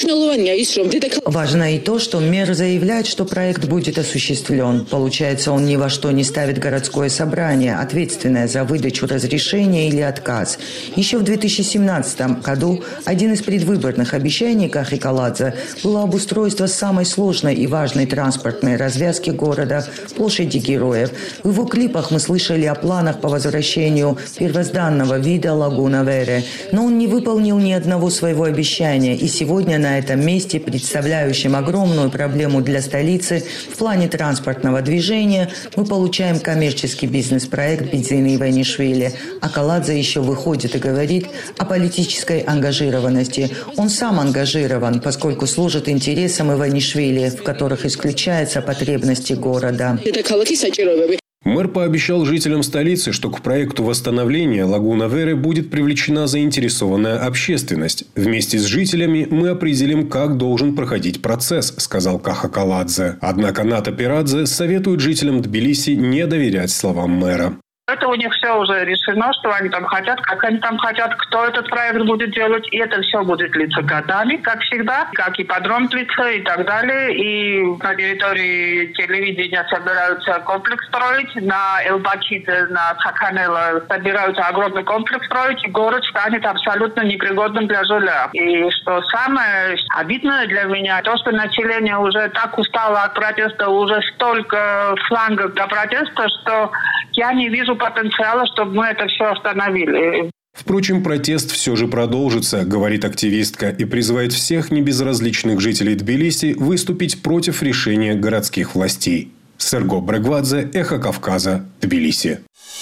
Важно и то, что мэр заявляет, что проект будет осуществлен. Получается, он ни во что не ставит городское собрание, ответственное за выдачу разрешения или отказ. Еще в две тысячи семнадцатом году один из предвыборных обещаний Кахи Каладзе было обустройство самой сложной и важной транспортной развязки города – площади Героев. В его клипах мы слышали о планах по возвращению первозданного вида Лагуна Вере, но он не выполнил ни одного своего обещания, и сегодня на этом месте, представляющем огромную проблему для столицы в плане транспортного движения, мы получаем коммерческий бизнес-проект Бедзины Иванишвили. А Каладзе еще выходит и говорит о политической ангажированности. Он сам ангажирован, поскольку служит интересам Иванишвили, в которых исключаются потребности города. Мэр пообещал жителям столицы, что к проекту восстановления Лагуна Вере будет привлечена заинтересованная общественность. Вместе с жителями мы определим, как должен проходить процесс, сказал Каха Каладзе. Однако Ната Пирадзе советует жителям Тбилиси не доверять словам мэра. Это у них все уже решено, что они там хотят, как они там хотят, кто этот проект будет делать. И это все будет длиться годами, как всегда, как и подром длится и так далее. И на территории телевидения собираются комплекс строить. На Элбакиде, на Цаканело собираются огромный комплекс строить. И город станет абсолютно непригодным для жилья. И что самое обидное для меня, то, что население уже так устало от протеста, уже столько флангов для протеста, что я не вижу потенциала, чтобы мы это все остановили. Впрочем, протест все же продолжится, говорит активистка, и призывает всех небезразличных жителей Тбилиси выступить против решения городских властей. Серго Брегвадзе, Эхо Кавказа, Тбилиси.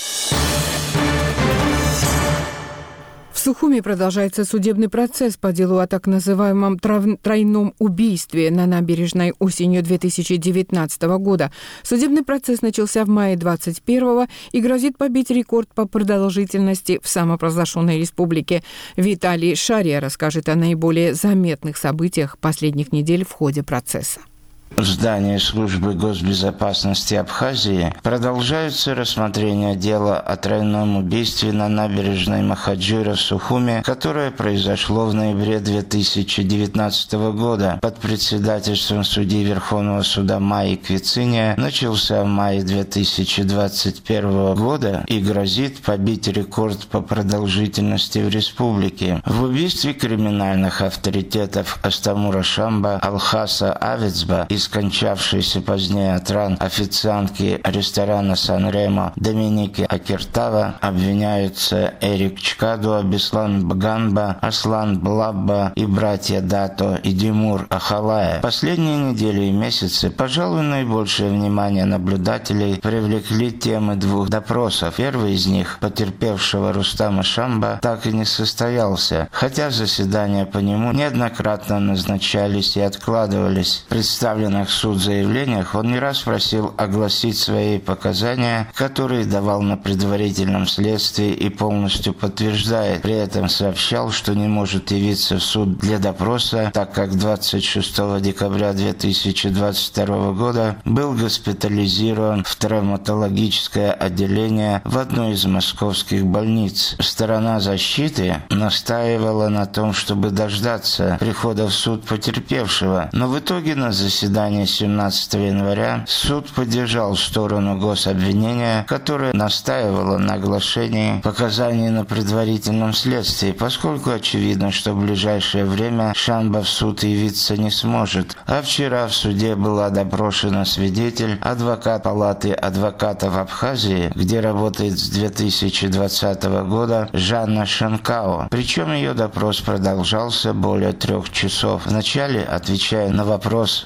В Сухуми продолжается судебный процесс по делу о так называемом тройном убийстве на набережной осенью две тысячи девятнадцатого года. Судебный процесс начался в мае двадцать первого и грозит побить рекорд по продолжительности в самопровозглашенной республике. Виталий Шария расскажет о наиболее заметных событиях последних недель в ходе процесса. В здании службы госбезопасности Абхазии продолжается рассмотрение дела о тройном убийстве на набережной Махаджира в Сухуми, которое произошло в ноябре две тысячи девятнадцатого года под председательством судьи Верховного суда Майи Квициния, начался в мае две тысячи двадцать первого года и грозит побить рекорд по продолжительности в республике. В убийстве криминальных авторитетов Астамура Шамба, Алхаса Авицба и скончавшейся позднее от ран официантки ресторана Сан-Ремо Доминики Акертава обвиняются Эрик Чкадуа, Беслан Баганба, Аслан Блабба и братья Дато и Димур Ахалая. Последние недели и месяцы, пожалуй, наибольшее внимание наблюдателей привлекли темы двух допросов. Первый из них, потерпевшего Рустама Шамба, так и не состоялся, хотя заседания по нему неоднократно назначались и откладывались. Представлен в суд заявлениях он не раз просил огласить свои показания, которые давал на предварительном следствии и полностью подтверждает. При этом сообщал, что не может явиться в суд для допроса, так как двадцать шестого декабря две тысячи двадцать второго года был госпитализирован в травматологическое отделение в одной из московских больниц. Сторона защиты настаивала на том, чтобы дождаться прихода в суд потерпевшего, но в итоге на заседании семнадцатого января суд поддержал сторону гособвинения, которая настаивала на оглашении показаний на предварительном следствии, поскольку очевидно, что в ближайшее время Шамба в суд явиться не сможет. А вчера в суде была допрошена свидетель, адвокат Палаты адвокатов Абхазии, где работает с две тысячи двадцатого года Жанна Шенкао. Причем ее допрос продолжался более трех часов. Вначале, отвечая на вопрос, знаком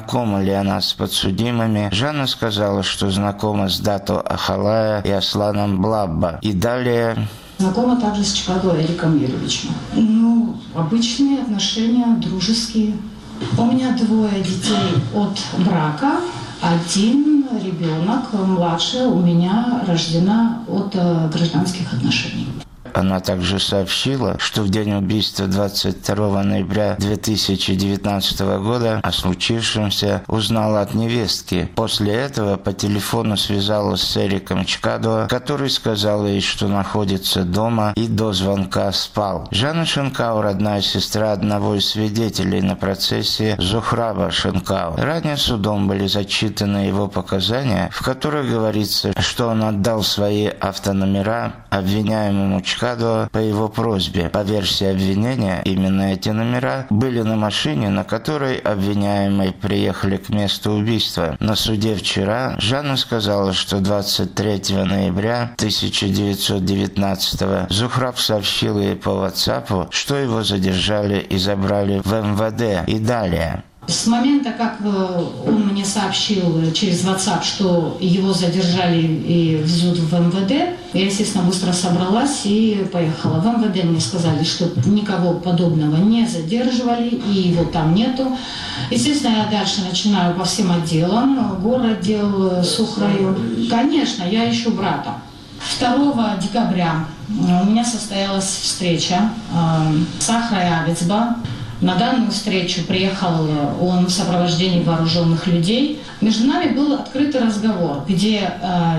знакома ли она с подсудимыми, Жанна сказала, что знакома с Дато Ахалая и Асланом Блабба. И далее... Знакома также с Чкадо Эриком Юрьевичем. Ну, обычные отношения, дружеские. У меня двое детей от брака. Один ребенок, младшая, у меня рождена от гражданских отношений. Она также сообщила, что в день убийства двадцать второго ноября две тысячи девятнадцатого года о случившемся узнала от невестки. После этого по телефону связалась с Эриком Чкадо, который сказал ей, что находится дома и до звонка спал. Жанна Шенкау – родная сестра одного из свидетелей на процессе Зухраба Шенкау. Ранее судом были зачитаны его показания, в которых говорится, что он отдал свои автономера обвиняемому Чкадо по его просьбе. По версии обвинения, именно эти номера были на машине, на которой обвиняемые приехали к месту убийства. На суде вчера Жанна сказала, что двадцать третьего ноября тысяча девятьсот девятнадцатого Зухраб сообщил ей по WhatsApp, что его задержали и забрали в эм вэ дэ. И далее. С момента, как он мне сообщил через WhatsApp, что его задержали и везут в эм вэ дэ, я, естественно, быстро собралась и поехала в эм вэ дэ. Мне сказали, что никого подобного не задерживали, и его там нету. Естественно, я дальше начинаю по всем отделам, городдел, Сухрайон. Конечно, я ищу брата. второго декабря у меня состоялась встреча с Ахрай Авицба. На данную встречу приехал он в сопровождении вооруженных людей. Между нами был открытый разговор, где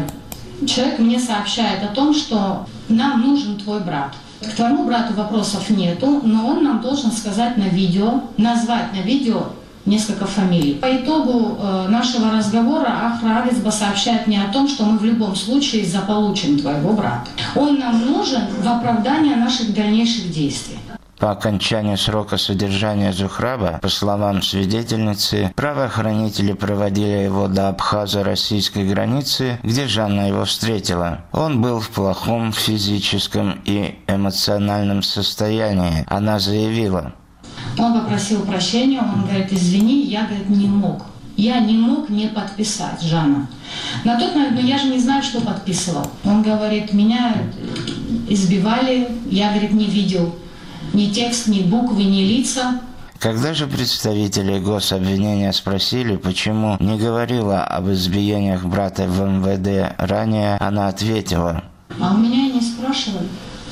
э, человек мне сообщает о том, что нам нужен твой брат. К твоему брату вопросов нету, но он нам должен сказать на видео, назвать на видео несколько фамилий. По итогу э, нашего разговора Ахра Авицба сообщает мне о том, что мы в любом случае заполучим твоего брата. Он нам нужен в оправдание наших дальнейших действий. По окончанию срока содержания Зухраба, по словам свидетельницы, правоохранители проводили его до абхазо-российской границы, где Жанна его встретила. Он был в плохом физическом и эмоциональном состоянии. Она заявила. Он попросил прощения, он говорит, извини, я, говорит, не мог. Я не мог не подписать, Жанна. На тот момент, ну я же не знаю, что подписывал. Он говорит, меня избивали, я, говорит, не видел ни текст, ни буквы, ни лица. Когда же представители гособвинения спросили, почему не говорила об избиениях брата в эм вэ дэ ранее, она ответила. А у меня и не спрашивали.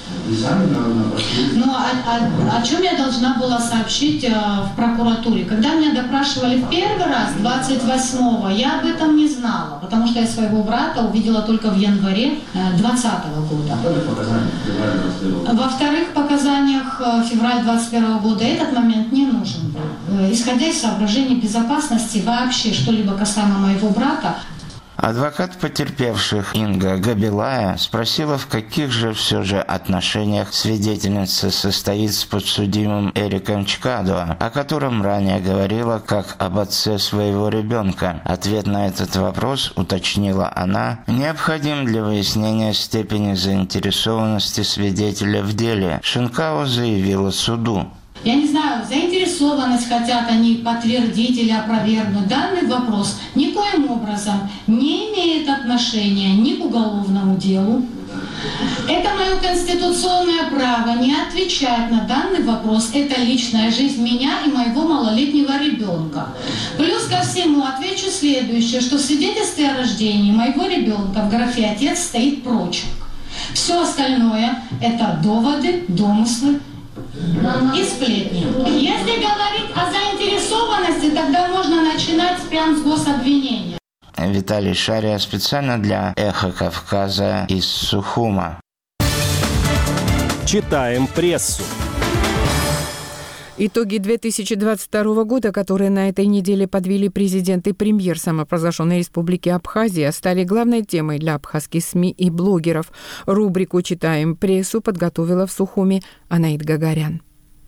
Ну, о, о, о чем я должна была сообщить э, в прокуратуре? Когда меня допрашивали в первый раз, двадцать восьмого, я об этом не знала, потому что я своего брата увидела только в январе двадцатого года. Во вторых показаниях э, февраль двадцать первого года этот момент не нужен был. Э, исходя из соображений безопасности, вообще что-либо касаемо моего брата. Адвокат потерпевших Инга Габилая спросила, в каких же все же отношениях свидетельница состоит с подсудимым Эриком Чкадо, о котором ранее говорила как об отце своего ребенка. Ответ на этот вопрос, уточнила она, необходим для выяснения степени заинтересованности свидетеля в деле. Шенкау заявила суду. Я не знаю, заинтересованность хотят они подтвердить или опровергнуть. Данный вопрос никоим образом не имеет отношения ни к уголовному делу. Это мое конституционное право не отвечать на данный вопрос. Это личная жизнь меня и моего малолетнего ребенка. Плюс ко всему отвечу следующее, что в свидетельстве о рождении моего ребенка в графе «отец» стоит прочерк. Все остальное – это доводы, домыслы и сплетни. Если говорить о заинтересованности, тогда можно начинать прямо с гособвинения. Виталий Шария специально для «Эхо Кавказа» из Сухума. Читаем прессу. Итоги две тысячи двадцать второго года, которые на этой неделе подвели президент и премьер самопровозглашенной республики Абхазия, стали главной темой для абхазских СМИ и блогеров. Рубрику «Читаем прессу» подготовила в Сухуме Анаит Гагарян.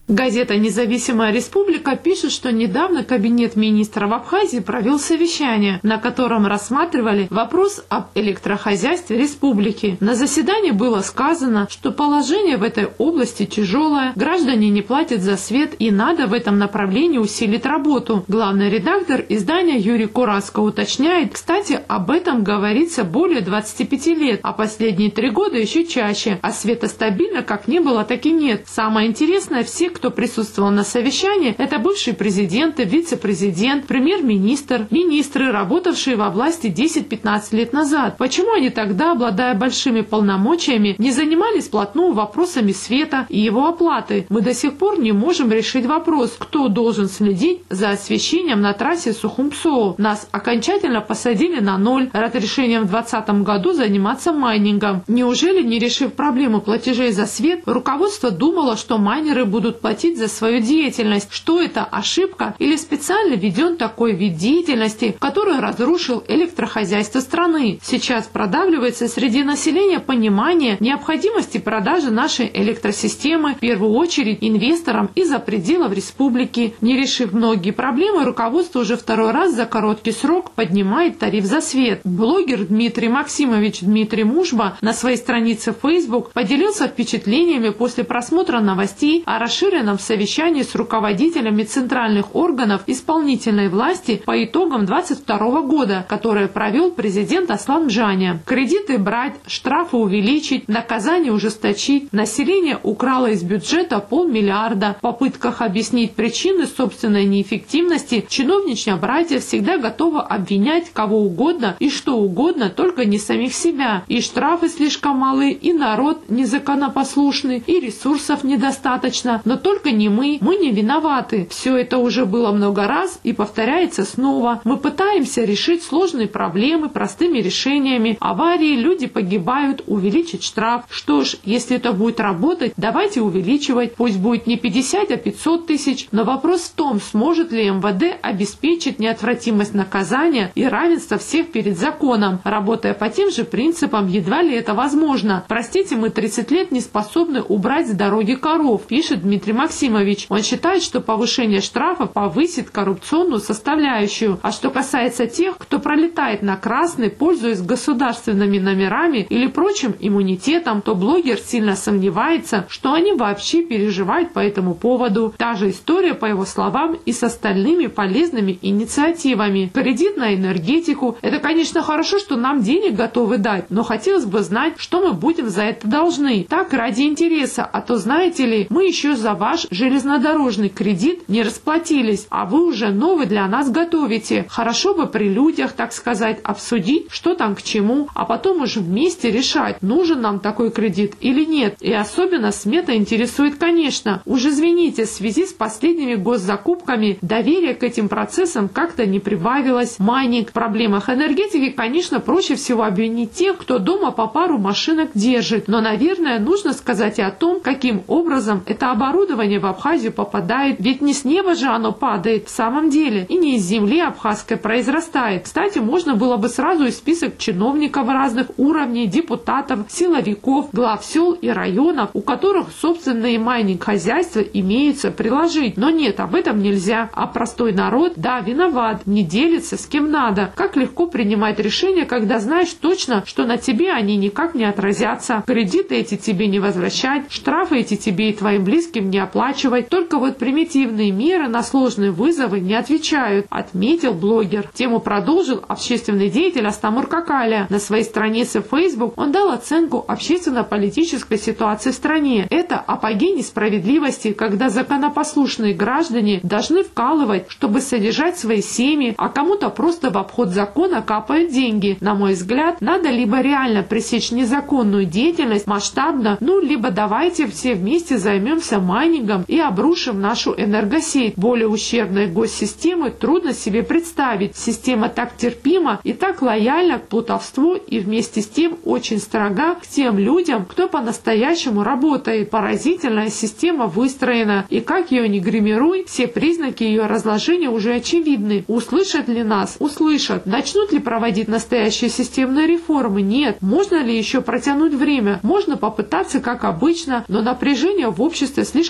Газета «Независимая республика» пишет, что недавно Кабинет министров Абхазии провел совещание, на котором рассматривали вопрос об электрохозяйстве республики. На заседании было сказано, что положение в этой области тяжелое, граждане не платят за свет и надо в этом направлении усилить работу. Главный редактор издания Юрий Кураско уточняет, кстати, об этом говорится более двадцати пяти лет, а последние три года еще чаще, а света стабильно как не было, так и нет. Самое интересное, все, кто присутствовал на совещании, это бывшие президенты, вице-президент, премьер-министр, министры, работавшие во власти десять-пятнадцать лет назад. Почему они тогда, обладая большими полномочиями, не занимались вплотную вопросами света и его оплаты? Мы до сих пор не можем решить вопрос, кто должен следить за освещением на трассе Сухум-Псоо. Нас окончательно посадили на ноль, рад решением в двадцатом году заниматься майнингом. Неужели, не решив проблему платежей за свет, руководство думало, что майнеры будут платить за свою деятельность? Что это, ошибка или специально введен такой вид деятельности, который разрушил электрохозяйство страны? Сейчас продавливается среди населения понимание необходимости продажи нашей электросистемы, в первую очередь инвесторам из-за пределов республики. Не решив многие проблемы, руководство уже второй раз за короткий срок поднимает тариф за свет. Блогер Дмитрий Максимович Дмитрий Мужба на своей странице в Facebook поделился впечатлениями после просмотра новостей о расширенном совещании с руководителями центральных органов исполнительной власти по итогам двадцать второго года, которое провел президент Аслан Джаня. Кредиты брать, штрафы увеличить, наказание ужесточить. Население украло из бюджета полмиллиарда. В попытках объяснить причины собственной неэффективности чиновничья братья всегда готова обвинять кого угодно и что угодно, только не самих себя. И штрафы слишком малы, и народ незаконопослушный, и ресурсов недостаточно. Но только не мы, мы не виноваты. Все это уже было много раз и повторяется снова. Мы пытаемся решить сложные проблемы простыми решениями. Аварии, люди погибают, увеличить штраф. Что ж, если это будет работать, давайте увеличивать. Пусть будет не пятьдесят, а пятьсот тысяч. Но вопрос в том, сможет ли эм вэ дэ обеспечить неотвратимость наказания и равенство всех перед законом. Работая по тем же принципам, едва ли это возможно. Простите, мы тридцать лет не способны убрать с дороги коров, пишет Дмитрий Максимович. Он считает, что повышение штрафа повысит коррупционную составляющую. А что касается тех, кто пролетает на красный, пользуясь государственными номерами или прочим иммунитетом, то блогер сильно сомневается, что они вообще переживают по этому поводу. Та же история, по его словам, и с остальными полезными инициативами. Кредит на энергетику. Это, конечно, хорошо, что нам денег готовы дать, но хотелось бы знать, что мы будем за это должны. Так, ради интереса, а то, знаете ли, мы еще за ваш железнодорожный кредит не расплатились, а вы уже новый для нас готовите. Хорошо бы при людях, так сказать, обсудить, что там к чему, а потом уже вместе решать, нужен нам такой кредит или нет. И особенно смета интересует, конечно. Уж извините, в связи с последними госзакупками доверие к этим процессам как-то не прибавилось. Майнинг. В проблемах энергетики, конечно, проще всего обвинить тех, кто дома по пару машинок держит. Но, наверное, нужно сказать и о том, каким образом это оборудование в Абхазию попадает. Ведь не с неба же оно падает в самом деле, и не из земли абхазской произрастает. Кстати, можно было бы сразу и список чиновников разных уровней, депутатов, силовиков, глав сел и районов, у которых собственные майнинг-хозяйства имеются, приложить. Но нет, об этом нельзя. А простой народ, да, виноват, не делится с кем надо. Как легко принимать решения, когда знаешь точно, что на тебе они никак не отразятся. Кредиты эти тебе не возвращать, штрафы эти тебе и твоим близким не оплачивать. Только вот примитивные меры на сложные вызовы не отвечают, отметил блогер. Тему продолжил общественный деятель Астамур Какаля. На своей странице в Facebook он дал оценку общественно-политической ситуации в стране. Это апогей несправедливости, когда законопослушные граждане должны вкалывать, чтобы содержать свои семьи, а кому-то просто в обход закона капают деньги. На мой взгляд, надо либо реально пресечь незаконную деятельность масштабно, ну, либо давайте все вместе займемся майнингом и обрушим нашу энергосеть. Более ущербной госсистемы трудно себе представить. Система так терпима и так лояльна к плутовству и вместе с тем очень строга к тем людям, кто по-настоящему работает. Поразительная система выстроена, и как ее не гримируй, все признаки ее разложения уже очевидны. Услышат ли нас? Услышат. Начнут ли проводить настоящие системные реформы? Нет. Можно ли еще протянуть время? Можно попытаться, как обычно, но напряжение в обществе слишком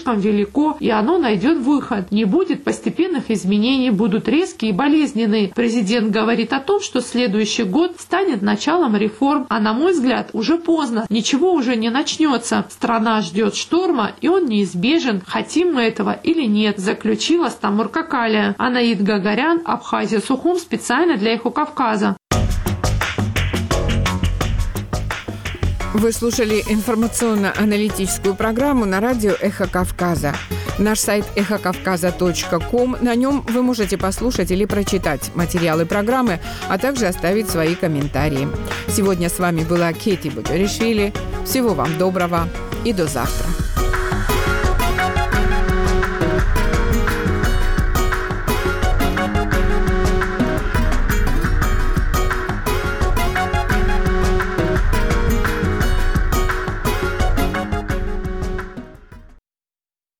слишком велико, и оно найдет выход. Не будет постепенных изменений, будут резкие и болезненные. Президент говорит о том, что следующий год станет началом реформ, а на мой взгляд, уже поздно. Ничего уже не начнется. Страна ждет шторма, и он неизбежен, хотим мы этого или нет, заключила Стамур Какалия. Анаид Гагарян, Абхазия, Сухум, специально для Эхо Кавказа. Вы слушали информационно-аналитическую программу на радио «Эхо Кавказа». Наш сайт эхо кавказа точка ком. На нем вы можете послушать или прочитать материалы программы, а также оставить свои комментарии. Сегодня с вами была Кети Бугаришвили. Всего вам доброго и до завтра.